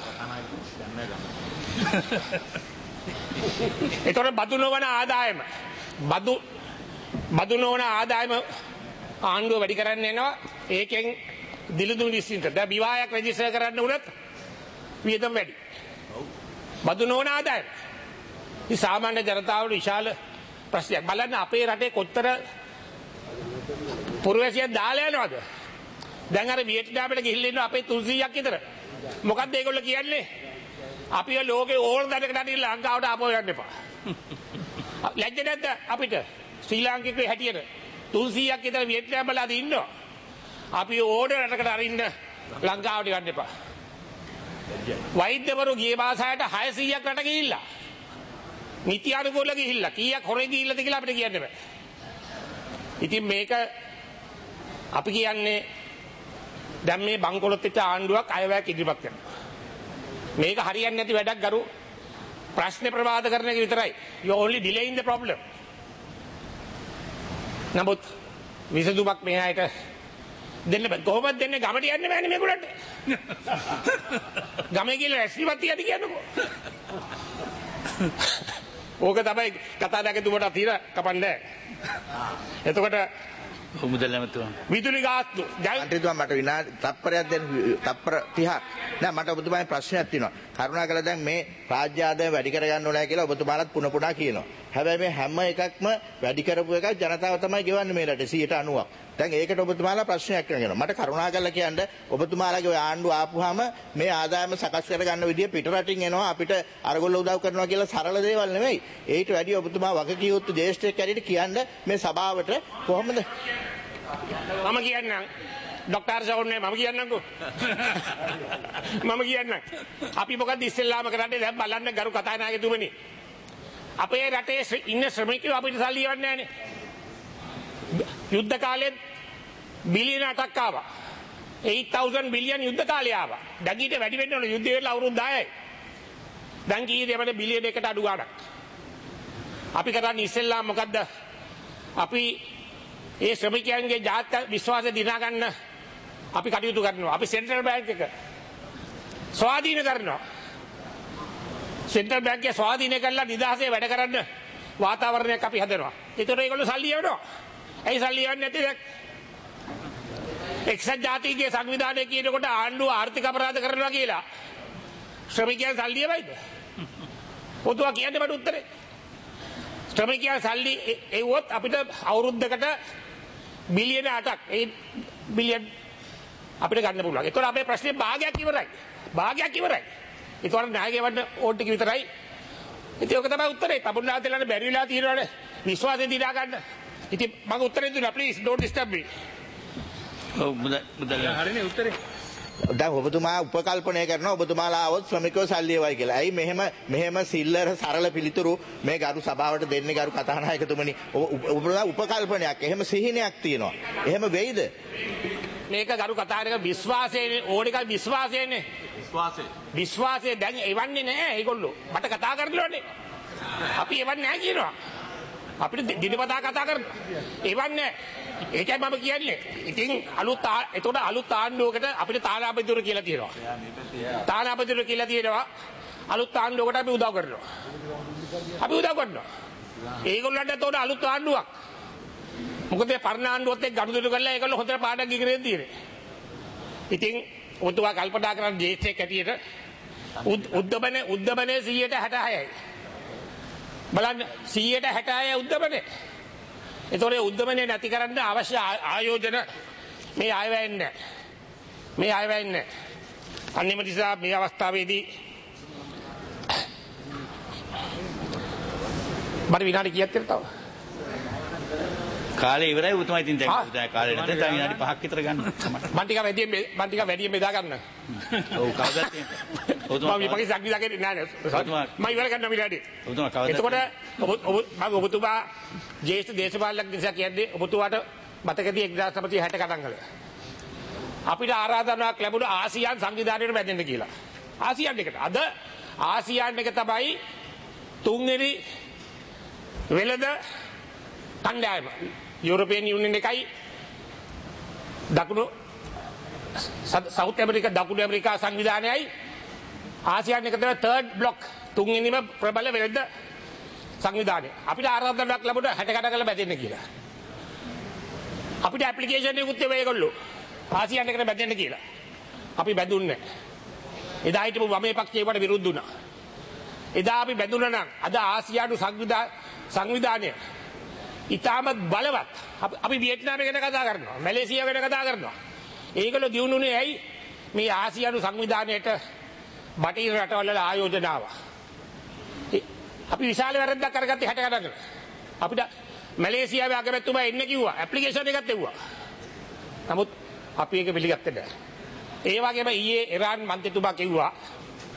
ඒතර බදු නොවන ආදායම බදු බදු නොවන ආදායම ආණ්ඩුව වැඩි කරන්න යනවා. ඒකෙන් දිලිඳු නිශ්චිත. දැන් විවාහයක් රෙජිස්ටර් කරන්න උනත් වියදම් වැඩි. බදු නොවන ආදායම. මේ සාමාන්‍ය ජනතාවට විශාල ප්‍රශ්නයක්. බලන්න අපේ රටේ කොතර පුරවැසියන් දාලා යනවද? දැන් අර වියට්නාමයට ගිහිල්ලා ඉන්න අපේ තුන්සීයක් විතර. මොකක්ද ඒගොල්ලෝ කියන්නේ? අපි ලෝකේ ඕන දැනකට අනිත් ලංකාවට ආපහු යන්න එපා. ලැජ්ජ නැද්ද අපිට? ශ්‍රී ලාංකිකයෝ හැටියට තුන්සීයක් විතර වියට්නාම වල අද ඉන්නවා. අපි ඕන රටකට අරින්න ලංකාවට යන්න එපා. වෛද්‍යවරු ගිය මාසයට හයසීයක් රට ගිහිල්ලා. නීති අනුකූලව ගිහිල්ලා. කීයක් හොරෙන් ගිහිල්ලාද කියලා අපිට කියන්න බෑ. ඉතින් මේක අපි කියන්නේ දැන් මේ බංකොලොත් වෙච්ච ආණ්ඩුවක් අයවැයක් ඉදිරිපත් කරනවා. මේක හරියන්නේ නැති වැඩක් ගරු ප්‍රශ්න ප්‍රවාද කරන එක විතරයි. you are only delaying the problem. නමුත් විසඳුමක් මේ අයට දෙන්න බෑ. කොහොමද දෙන්නේ? ගමට යන්න බෑනේ මේගොල්ලන්ට. ගමේ ගිහලා රැස්ලිවත් තියද කියන්නකෝ. ඕක තමයි කතා නැගතුමට తీර කපන්නේ. එතකොට මුදල් නැමතුමා විදුලි ගාස්තු ජයන්තිතුමා මට විනාඩි තප්පරයක් දෙන්න තප්පර තිහක් නෑ මට ඔබතුමාගෙන් ප්‍රශ්නයක් තියෙනවා කරුණාකරලා දැන් මේ රාජ්‍ය ආදායම වැඩි කරගන්න ඕනෑ කියලා ඔබතුමාලත් පුන පුනා කියනවා හැබැයි මේ හැම එකක්ම වැඩි කරපු එකක් ජනතාව තමයි ගෙවන්නේ මේ රටේ සියයට අනූවක් දැන් ඒකට ඔබතුමාලා ප්‍රශ්නයක් කරනවා මට කරුණාකරලා කියන්න ඔබතුමාලාගේ ඔය ආණ්ඩුව ආපුවාම මේ ආදායම සකස් කරගන්න විදිය පිට රටින් එනවා අපිට අරගොල්ලෝ උදව් කරනවා කියලා සරල දේවල් නෙමෙයි ඒට වැඩි ඔබතුමා වගකීම් යුක්ත ජ්‍යෙෂ්ඨයෙක් ඇරෙට කියන්න මේ සභාවට කොහොමද මම කියන්නම් ડોક્ટર සවුන්නේ මම කියන්නම්කෝ මම කියන්නම් අපි මොකද ඉස්සෙල්ලාම කරන්නේ දැන් බලන්න ගරු කතානායකතුමනි අපේ රටේ ඉන්න ශ්‍රමිකයෝ අපිට සල්ලි යවන්නේ නැහනේ යුද්ධ කාලේ බිලියන අටක් ආවා eight thousand බිලියන් යුද්ධ කාලේ ආවා දැන් ඊට වැඩි වෙන්න ඕන යුද්ධය වෙලා අවුරුදු දහයයි දැන් කීයද අපිට බිලියන එකකට අඩු ගාණක් අපි කරන්නේ ඉස්සෙල්ලාම මොකද්ද අපි ඒ ශ්‍රමිකයන්ගේ ජාත්‍ය විශ්වාසය දිනා ගන්න අපි කටයුතු කරනවා. අපි සෙන්ට්‍රල් බැංක් එක ස්වාධීන කරනවා. සෙන්ට්‍රල් බැංක් එක ස්වාධීන කරලා නිදහසේ වැඩ කරන්න වාතාවරණයක් අපි හදනවා. ඒතර ඒගොල්ලෝ සල්ලි යවනවා. ඇයි සල්ලි යවන්නේ නැත්තේ දැන්? එක්සත් ජාතීන්ගේ සංවිධානය කියනකොට ආණ්ඩුව ආර්ථික අපරාධ කරනවා කියලා ශ්‍රමිකයන් සල්ලි යවයිද? පොතුවා කියන්නේ මට උත්තරේ. ශ්‍රමිකයන් සල්ලි එවුවොත් අපිට අවුරුද්දකට බිලියන අටක් ඒ බිලියන් අපිට ගන්න පුළුවන්. ඒතකොට අපේ ප්‍රශ්නේ භාගයක් ඉවරයි. භාගයක් ඉවරයි. ඒතකොට ණය ගෙවන්න ඕන ටික විතරයි. ඉතින් ඔක තමයි උත්තරේ. තමුන්නාතේලාට බැරි වෙලා තියෙනවනේ. විශ්වාසයෙන් දිනා ගන්න. ඉතින් මම උත්තරේ දුන්නා. please don't disturb me. ඔව් මුදල් මුදල් හරිනේ උත්තරේ. දැන් ඔබතුමා උපකල්පනය කරනවා ඔබතුමාලා આવොත් ශ්‍රමිකයෝ සල්ලි එවයි කියලා. ඇයි මෙහෙම මෙහෙම සිල්ලර සරල පිළිතුරු මේ ගරු සභාවට දෙන්නේ ගරු කතානායකතුමනි. ඔබතුමා උපකල්පනයක් එහෙම සිහිනයක් තියෙනවා. එහෙම වෙයිද? මේක ගරු කතානායක විශ්වාසයනේ ඕනික විශ්වාසයනේ. විශ්වාසය. විශ්වාසය දැන් එවන්නේ නැහැ ඒගොල්ලෝ. මට කතා කරනවානේ. අපි එවන්නේ නැහැ කියනවා. අපිට දිනපතා කතා කරනවා. එවන්නේ ඒකයි මම කියන්නේ. ඉතින් අලුත් එතකොට අලුත් ආණ්ඩුවකට අපිට තානාපතිතුරු කියලා තියෙනවා. තානාපතිතුරු කියලා තියෙනවා. අලුත් ආණ්ඩුවකට අපි උදව් කරනවා. අපි උදව් කරනවා. ඒගොල්ලන්ට එතකොට අලුත් ආණ්ඩුවක්. මොකද පරණ ආණ්ඩුවත් එක්ක ගනුදෙනු කරලා ඒගොල්ලෝ හොඳට පාඩම් ඉගෙනගෙන තියෙන්නේ. ඉතින් ඔතුවා කල්පනා කරන ජේෂ්ඨයෙක් හැටියට උද්දමනේ උද්දමනේ සියයට හැටහයයි. බලන්න සියයට හැටහය උද්දමනේ. ඒතොරේ උද්දමනේ නැති කරන්න අවශ්‍ය ආයෝජන මේ ආයවැයෙන් නැහැ. මේ ආයවැයෙන් නැහැ. අන්නේම නිසා මේ අවස්ථාවේදී මට විනාඩි කීයක් තියෙනවද? කාලේ ඉවරයි උතුමා ඉතින් දැන් කාලේ නැත්නම් තව විනාඩි පහක් විතර ගන්න. මම ටික වැඩියෙන් මම ටික වැඩියෙන් බෙදා ගන්න. ඔව් කවදාද ඔතුමා මම විපක්ෂ සංවිධායකේ නෑ නෑ. මම ඉවර කරන්න විනාඩි. ඔතුමා කවදාද? එතකොට ඔබ මම ඔබතුමා ජ්‍යෙෂ්ඨ දේශපාලනඥයෙක් නිසා කියන්නේ ඔබතුමාට මතකදී එක්දාස් නවසිය හැට ගණන් කළා. අපිට ආරාධනාවක් ලැබුණා ආසියානු සංවිධානයට වැදෙන්න කියලා. ආසියාන් එකට. අද ආසියාන් එක තමයි තුන්වෙනි වෙළඳ කණ්ඩායම. යුරෝපියන් යුනියන් එකයි දකුණු සවුත් ඇමරිකා දකුණු ඇමරිකා සංවිධානයයි ආසියානු එක තමයි තර්ඩ් බ්ලොක් තුන්වෙනිම ප්‍රබල වෙළඳ සංවිධානය. අපිට ආරාධනාවක් ලැබුණා හැට ගණන් කරලා බැදෙන්න කියලා. අපිට ඇප්ලිකේෂන් එකකුත් එවේ ඒගොල්ලෝ ආසියානු එකට බැදෙන්න කියලා. අපි බැදුන්නේ නැහැ. එදා හිටපු වමේ පක්ෂයට වට විරුද්ධ වුණා. එදා අපි බැදුණා නම් අද ආසියානු සංවිධානය ඉතාමත් බලවත්. අපි වියට්නාම ගැන කතා කරනවා. මැලේසියාව ගැන කතා කරනවා. ඒගොල්ලෝ දිනුනේ ඇයි මේ ආසියානු සංවිධානයට බටහිර රටවල ආයෝජන ආවා. අපි විශාල වැරද්දක් කරගත්තේ හැට ගණන්. අපිට මැලේසියාවේ අගමැතිතුමා එන්න කිව්වා. ඇප්ලිකේෂන් එකක් දෙව්වා. නමුත් අපි ඒක පිළිගත්තේ නැහැ. ඒ වගේම ඊයේ ඉරාන් මන්ත්‍රීතුමා කිව්වා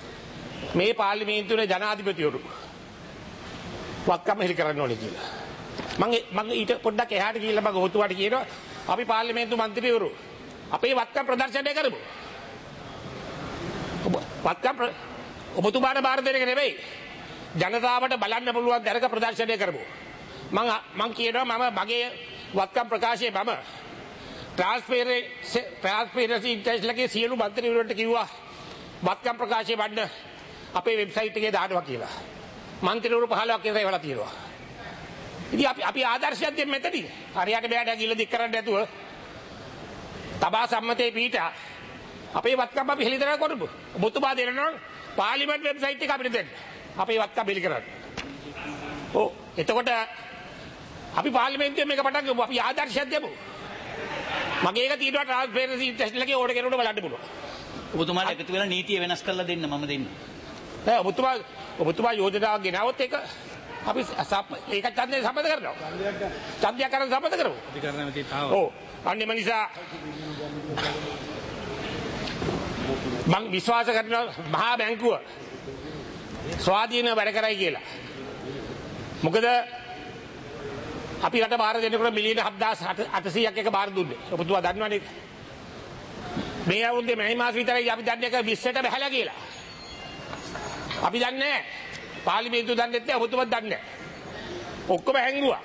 මේ පාර්ලිමේන්තුවේ ජනාධිපතිවරු වත්කම හිරි කරන්න ඕනේ කියලා. මම මම ඊට පොඩ්ඩක් එහාට ගිහිල්ලා මම ඔබතුමාට කියනවා අපි පාර්ලිමේන්තු මන්ත්‍රීවරු අපේ වත්කම් ප්‍රදර්ශනය කරමු. වත්කම් ඔබතුමාට බාර දෙන එක නෙවෙයි. ජනතාවට බලන්න පුළුවන් දැනක ප්‍රදර්ශනය කරමු. මම මම කියනවා මම මගේ වත්කම් ප්‍රකාශයේ මම ट्रांसपेरेंसी ट्रांसपेरेंसी इंटरनेशनल के සියලු මන්ත්‍රීවරුන්ට කිව්වා වත්කම් ප්‍රකාශය වන්න අපේ වෙබ්සයිට් එකේ දානවා කියලා. මන්ත්‍රීවරු පහළොවක් කියලා ඒවලා තියෙනවා. ඉතින් අපි අපි ආදර්ශයක් දෙන්න මෙතනදී. හරියට බෑට ගිල්ල දික් කරන්න නැතුව තබා සම්මතයේ පීඨ අපේ වත්කම් අපි හෙළිදරව් කරමු. ඔබතුමා දෙනවා පාර්ලිමේන්තු වෙබ්සයිට් එක අපිට දෙන්න. අපේ වත්කම් හෙළි කරන්න. ඔව් එතකොට අපි පාර්ලිමේන්තුවේ මේක පටන් ගමු. අපි ආදර්ශයක් දෙමු. මගේ එක තියෙනවා ට්‍රාන්ස්පරන්සි ඉන්ටර්නැෂනල් එකේ ඕඩර් කෙරුවට බලන්න පුළුවන්. ඔබතුමාලා එකතු වෙලා නීතිය වෙනස් කරලා දෙන්න මම දෙන්න. නෑ ඔබතුමා ඔබතුමා යෝජනාවක් ගෙනාවොත් ඒක අපි ඒක ඡන්දේ සම්මත කරනවා. ඡන්දයක් කරන් සම්මත කරමු. අධිකරණමැති තාව. ඔව්. අන්නේම නිසා මම විශ්වාස කරනවා මහා බැංකුව ස්වාධීනව වැඩ කරයි කියලා. මොකද අපි රට බාර දෙනකොට මිලියන හත්දාස් අටසීයක් එක බාර දුන්නේ. ඔබතුමා දන්නවනේ. මේ අවුරුද්දේ මේ මාස විතරයි අපි දන්නේ එක විස්සට බහැලා කියලා. අපි දන්නේ නැහැ. පාර්ලිමේන්තුව දන්නේ නැහැ. ඔබතුමාත් දන්නේ නැහැ. ඔක්කොම හැංගුවා.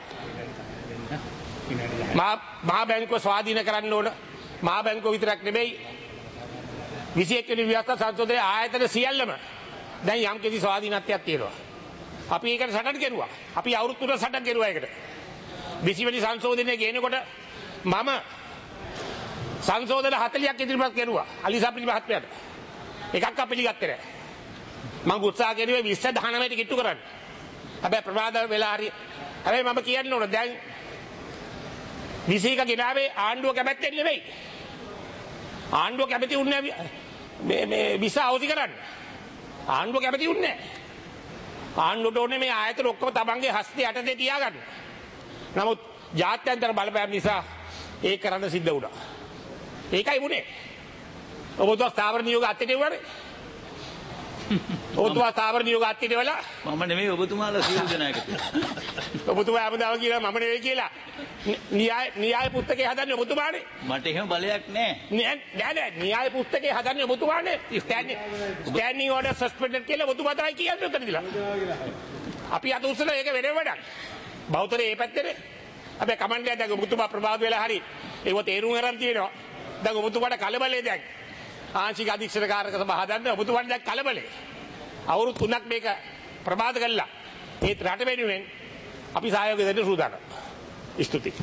මහා මහා බැංකුව ස්වාධීන කරන්න ඕන. මහා බැංකුව විතරක් නෙමෙයි. විසිඑක් වෙනි ව්‍යවස්ථා සංශෝධනයේ ආයතන සියල්ලම දැන් යම් කිසි ස්වාධීනත්වයක් තියෙනවා. අපි ඒකට සටන් කෙරුවා. අපි අවුරුදු තුනක් සටන් කෙරුවා ඒකට. විසි වෙනි සංශෝධනයේ ගේනකොට මම සංශෝධන හතළියක් ඉදිරිපත් කරුවා අලි සප්‍රි මහත්මයාට. එකක් අපිලිගත්තේ නැහැ. මම උත්සාහ කරුවේ විස්ස දහනවයට කිට්ටු කරන්න. හැබැයි ප්‍රමාද වෙලා හරි. හැබැයි මම කියන්න ඕන දැන් විසි එක ගෙනාවේ ආණ්ඩුව කැමැත්තෙන් නෙවෙයි. ආණ්ඩුව කැමති උන්නේ මේ මේ විස අවදි කරන්න. ආණ්ඩුව කැමති උන්නේ නැහැ. ආණ්ඩුවට ඕනේ මේ ආයතන ඔක්කොම තමන්ගේ හස්තේ යටතේ තියාගන්න. නමුත් ජාත්‍යන්තර බලපෑම් නිසා ඒක කරන්න සිද්ධ වුණා. ඒකයි වුණේ. ඔබතුමා ස්ථාවර නියෝග අත්දෙවුවානේ. ඔබතුමා ස්ථාවර නියෝග අත්දෙවලා මම නෙමෙයි ඔබතුමාලා සියලු දෙනා එකතු. ඔබතුමා ආමදාව කියලා මම නෙවෙයි කියලා. න්‍යාය න්‍යාය පුස්තකේ හදන්නේ ඔබතුමානේ. මට එහෙම බලයක් නැහැ. නෑ නෑ නෑ න්‍යාය පුස්තකේ හදන්නේ ඔබතුමානේ. ස්ටෑන්ඩින් ස්ටෑන්ඩින් ඕඩර් සස්පෙන්ඩඩ් කියලා ඔබතුමා තමයි කියන්නේ උතනදිලා. අපි අත උස්සලා ඒක වෙනම වැඩක්. බෞතරේ ඒ පැත්තේ අපි කමන්නේ දැන් ඔබතුමා ප්‍රබාද වෙලා හරි ඒව තේරුම් ගන්න තියෙනවා. දැන් ඔබතුමාට කලබලේ දැන් ආංශික අධීක්ෂක කාර්යක සභාව හදන්න ඔබතුමාට දැන් කලබලේ. අවුරුදු තුනක් මේක ප්‍රබාද කළා. ඒත් රට වෙනුවෙන් අපි සහයෝගය දෙන්න සූදානම්. ස්තුතියි.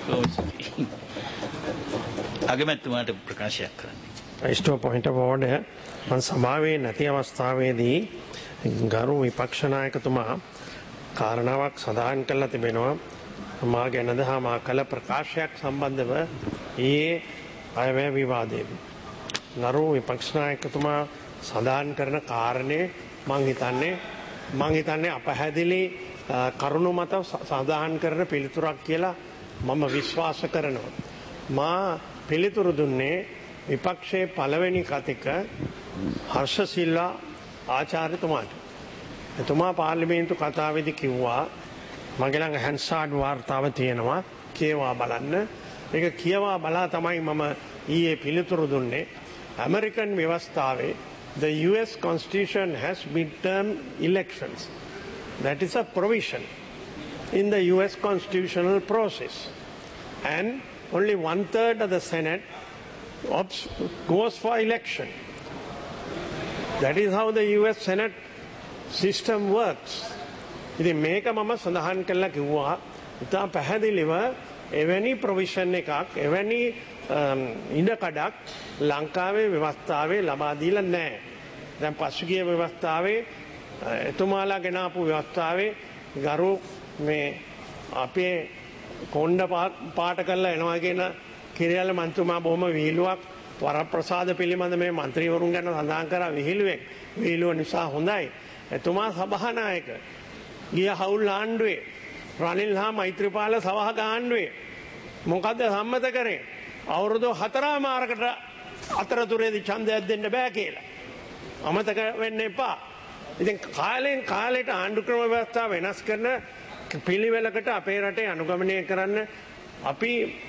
අගමැතිතුමාට ප්‍රකාශයක් කරන්න. Extra point of order. මම සභාවේ නැති අවස්ථාවේදී ගරු විපක්ෂ නායකතුමා කාරණාවක් සඳහන් කළා තිබෙනවා. මා ගැනද හා මා කළ ප්‍රකාශයක් සම්බන්ධව ඊයේ අයවැය විවාදයේදී ගරු විපක්ෂ නායකතුමා සඳහන් කරන කාරණේ මං හිතන්නේ මං හිතන්නේ අපහැදිලි කරුණු මත සඳහන් කරන පිළිතුරක් කියලා මම විශ්වාස කරනවා. මා පිළිතුරු දුන්නේ විපක්ෂයේ පළවෙනි කතික හර්ෂ සිල්වා ආචාර්යතුමාට. එතුමා පාර්ලිමේන්තු කතාවේදී කිව්වා මගේ ළඟ හැන්සාඩ් වාර්තාව තියෙනවා කියවා බලන්න. ඒක කියවා බලා තමයි මම ඊයේ පිළිතුරු දුන්නේ. ඇමරිකන් ව්‍යවස්ථාවේ the U S Constitution has midterm elections. That is a provision in the U S constitutional process. And only one third of the Senate goes for election. That is how the U S Senate system works. ඉතින් මේක මම සඳහන් කළා කිව්වා ඉතින් පැහැදිලිව එවැනි provision එකක් එවැනි ඉඩකඩක් ලංකාවේ ව්‍යවස්ථාවේ ලබා දීලා නැහැ. දැන් පසුගිය ව්‍යවස්ථාවේ එතුමාලා ගෙනාපු ව්‍යවස්ථාවේ ගරු මේ අපේ කොණ්ඩ පාට කරලා එනවා කියන කිරියල්ල මන්ත්‍රීතුමා බොහොම විහිළුවක් වරප්‍රසාද පිළිබඳ මේ മന്ത്രിවරුන් ගැන සඳහන් කරා විහිළුවෙක්. විහිළුව නිසා හොඳයි. එතුමා සභානායක ගිය හවුල් ආණ්ඩුවේ රනිල් හා මෛත්‍රීපාල සභාග ආණ්ඩුවේ මොකද්ද සම්මත කරේ? අවුරුදු හතරමාරකට අතරතුරේදී ඡන්දයක් දෙන්න බෑ කියලා. අමතක වෙන්න එපා. ඉතින් කාලෙන් කාලෙට ආණ්ඩු ක්‍රම ව්‍යවස්ථාව වෙනස් කරන පිළිවෙලකට අපේ රටේ අනුගමනය කරන්න අපි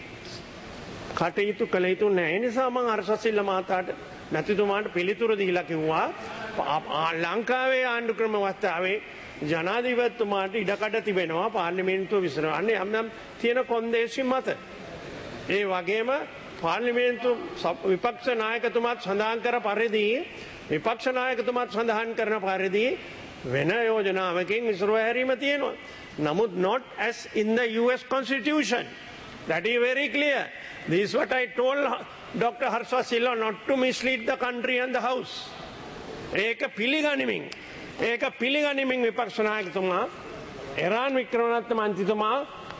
කටයුතු කළ යුතු නැහැ. ඒ නිසා මම හර්ෂසිල්ල මහතාට මැතිතුමාට පිළිතුරු දීලා කිව්වා ලංකාවේ ආණ්ඩු ක්‍රම ව්‍යවස්ථාවේ ජනාධිපතිතුමාට ඉඩකඩ තිබෙනවා පාර්ලිමේන්තුව විසිරෙනවා. අනේ යම් තියෙන කොන්දේසි මත. ඒ වගේම පාර්ලිමේන්තු විපක්ෂ නායකතුමාත් සඳහන් කර පරිදි විපක්ෂ නායකතුමාත් සඳහන් කරන පරිදි වෙන යෝජනාවකින් විසිරුව හැරීම තියෙනවා. නමුත් not as in the U S Constitution. That is very clear. This is what I told Doctor Harsha Silla not to mislead the country and the house. ඒක පිළිගනිමින් ඒක පිළිගනිමින් විපක්ෂ නායකතුමා එරාන් වික්‍රමරත්න මන්ත්‍රීතුමා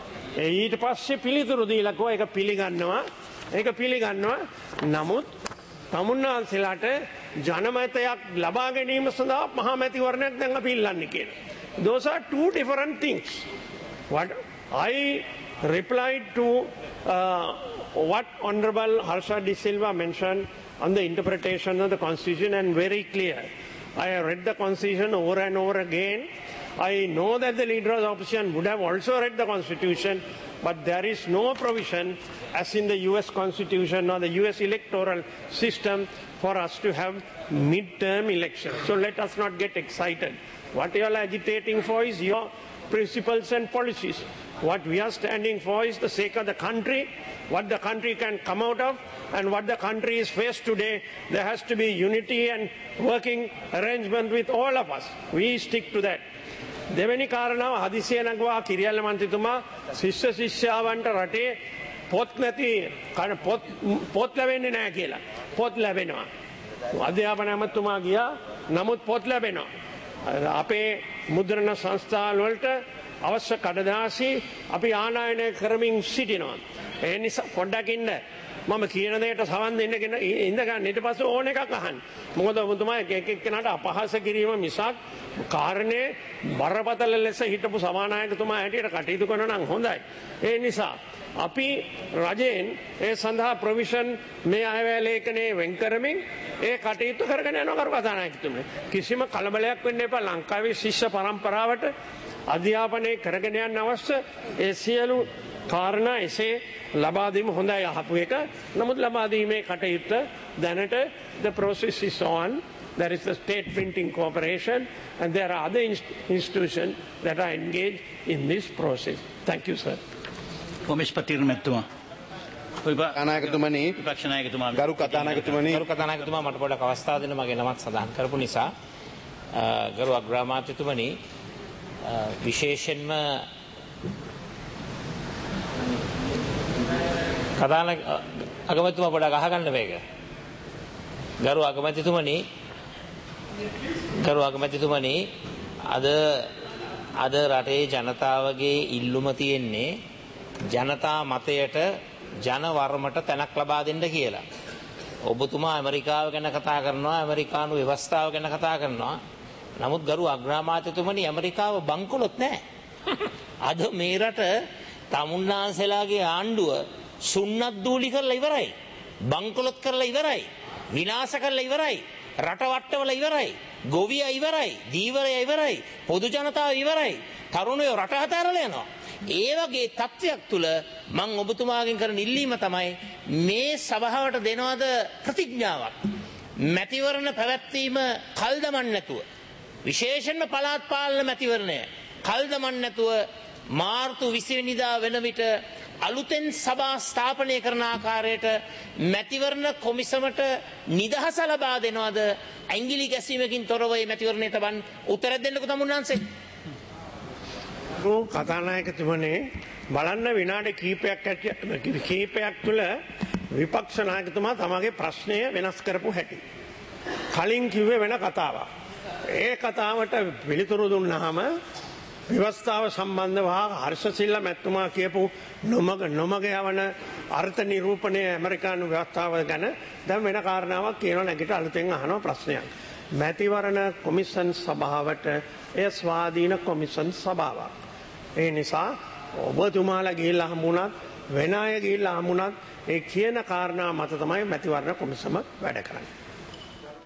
ඊට පස්සේ පිළිතුරු දීලා කෝ ඒක පිළිගන්නවා ඒක පිළිගන්නවා නමුත් තමුන්නාන්සලාට ජනමතයක් ලබා ගැනීම සඳහා මහා මැතිවරණයක් දැන් අපි ඉල්ලන්නේ කියලා. Those are two different things. What I replied to uh, what Honorable Harsha De Silva mentioned on the interpretation of the Constitution, and very clear. I have read the Constitution over and over again. I know that the leader of the opposition would have also read the Constitution, but there is no provision as in the U S Constitution or the U S electoral system for us to have mid-term elections. So let us not get excited. What you are agitating for is your principles and policies. What we are standing for is the sake of the country, what the country can come out of, and what the country is faced today. There has to be unity and working arrangement with all of us. We stick to that. දෙවැනි කාරණාව හදිසිය නගවා කිරියල්ල මන්ත්‍රීතුමා ශිෂ්‍ය ශිෂ්‍යාවන්ට රටේ පොත් නැති පොත් පොත් ලැබෙන්නේ නැහැ කියලා. පොත් ලැබෙනවා. අධ්‍යාපන ඇමතුමා ගියා නමුත් පොත් ලැබෙනවා. අපේ මුද්‍රණ සංස්ථාන වලට අවශ්‍ය කඩදාසි අපි ආනයනය කරමින් සිටිනවා. ඒ නිසා පොඩ්ඩක් ඉන්න. මම කියන දෙයට සවන් දෙන්න ඉඳ ගන්න. ඊට පස්සේ ඕන එකක් අහන්න. මොකද ඔබතුමා එක එක එක්කෙනාට අපහාස කිරීම මිසක් කාරණේ බරපතල ලෙස හිටපු සභානායකතුමා හැටියට කටයුතු කරන නම් හොඳයි. ඒ නිසා අපි රජයෙන් ඒ සඳහා ප්‍රොවිෂන් මේ අයවැය ලේඛනයේ වෙන් කරමින් ඒ කටයුතු කරගෙන යනවා කරු කතානායකතුමනි. කිසිම කලබලයක් වෙන්න එපා. ලංකාවේ ශිෂ්‍ය පරම්පරාවට අධ්‍යාපනය කරගෙන යන්න අවශ්‍ය ඒ සියලු කාරණා එසේ ලබා දීම හොඳයි අහපු එක. නමුත් ලබා දීමේ කටයුත්ත දැනට the process is on. There is the State Printing Corporation and there are other institutions that are engaged in this process. Thank you, sir. Komish Patir Metuma. කතානායකතුමනි විපක්ෂ නායකතුමා ගරු කතානායකතුමනි ගරු කතානායකතුමා මට පොඩක් අවස්ථාව දෙන්න මගේ නමත් සඳහන් කරපු නිසා ගරු අග්‍රාමාත්‍යතුමනි විශේෂයෙන්ම කතානායක අගමැතිතුමා පොඩක් අහගන්න මේක. ගරු අගමැතිතුමනි ගරු අගමැතිතුමනි අද අද රටේ ජනතාවගේ ඉල්ලුම තියෙන්නේ ජනතා මතයට ජනවර්මට තැනක් ලබා දෙන්න කියලා. ඔබතුමා ඇමරිකාව ගැන කතා කරනවා, ඇමරිකානු ව්‍යවස්ථාව ගැන කතා කරනවා. නමුත් ගරු අග්‍රාමාත්‍යතුමනි ඇමරිකාව බංකොලොත් නැහැ. අද මේ රට තමුන්නාන්සලාගේ ආණ්ඩුව සුන්නත් දූලි කරලා ඉවරයි. බංකොලොත් කරලා ඉවරයි. විනාශ කරලා ඉවරයි. රට වට්ටවල ඉවරයි. ගොවියා ඉවරයි. දීවරයා ඉවරයි. පොදු ජනතාව ඉවරයි. තරුණයෝ රට හතරලා යනවා. ඒ වගේ තත්ත්වයක් තුල මම ඔබතුමාගෙන් කරන ඉල්ලීම තමයි මේ සභාවට දෙනවද ප්‍රතිඥාවක් මැතිවරණ පැවැත්වීම කල් දමන්න නැතුව විශේෂයෙන්ම පළාත් පාලන මැතිවරණය කල් දමන්න නැතුව මාර්තු විසි වෙනිදා වෙන විට අලුතෙන් සභා ස්ථාපනය කරන ආකාරයට මැතිවරණ කොමිසමට නිදහස ලබා දෙනවද ඇඟිලි ගැසීමකින් තොරව මේ මැතිවරණය තබන්න උත්තර දෙන්නකෝ තමුන්නාන්සේ කතානායකතුමනි බලන්න විනාඩි කීපයක් කීපයක් තුළ විපක්ෂ නායකතුමා තමගේ ප්‍රශ්නය වෙනස් කරපු හැටි. කලින් කිව්වේ වෙන කතාවක්. ඒ කතාවට පිළිතුරු දුන්නාම ව්‍යවස්ථාව සම්බන්ධව හර්ෂසිල්ල මැතිතුමා කියපු නොමග නොමග යවන අර්ථ නිරූපණය ඇමරිකානු ව්‍යවස්ථාව ගැන දැන් වෙන කාරණාවක් කියනවා නැගිට අලුතෙන් අහන ප්‍රශ්නයක්. මැතිවරණ කොමිෂන් සභාවට එය ස්වාධීන කොමිෂන් සභාවක්. ඒ නිසා ඔබතුමාලා ගිහිල්ලා හමුණත් වෙන අය ගිහිල්ලා හමුණත් ඒ කියන කාරණා මත තමයි මැතිවරණ කොමිසම වැඩ කරන්නේ.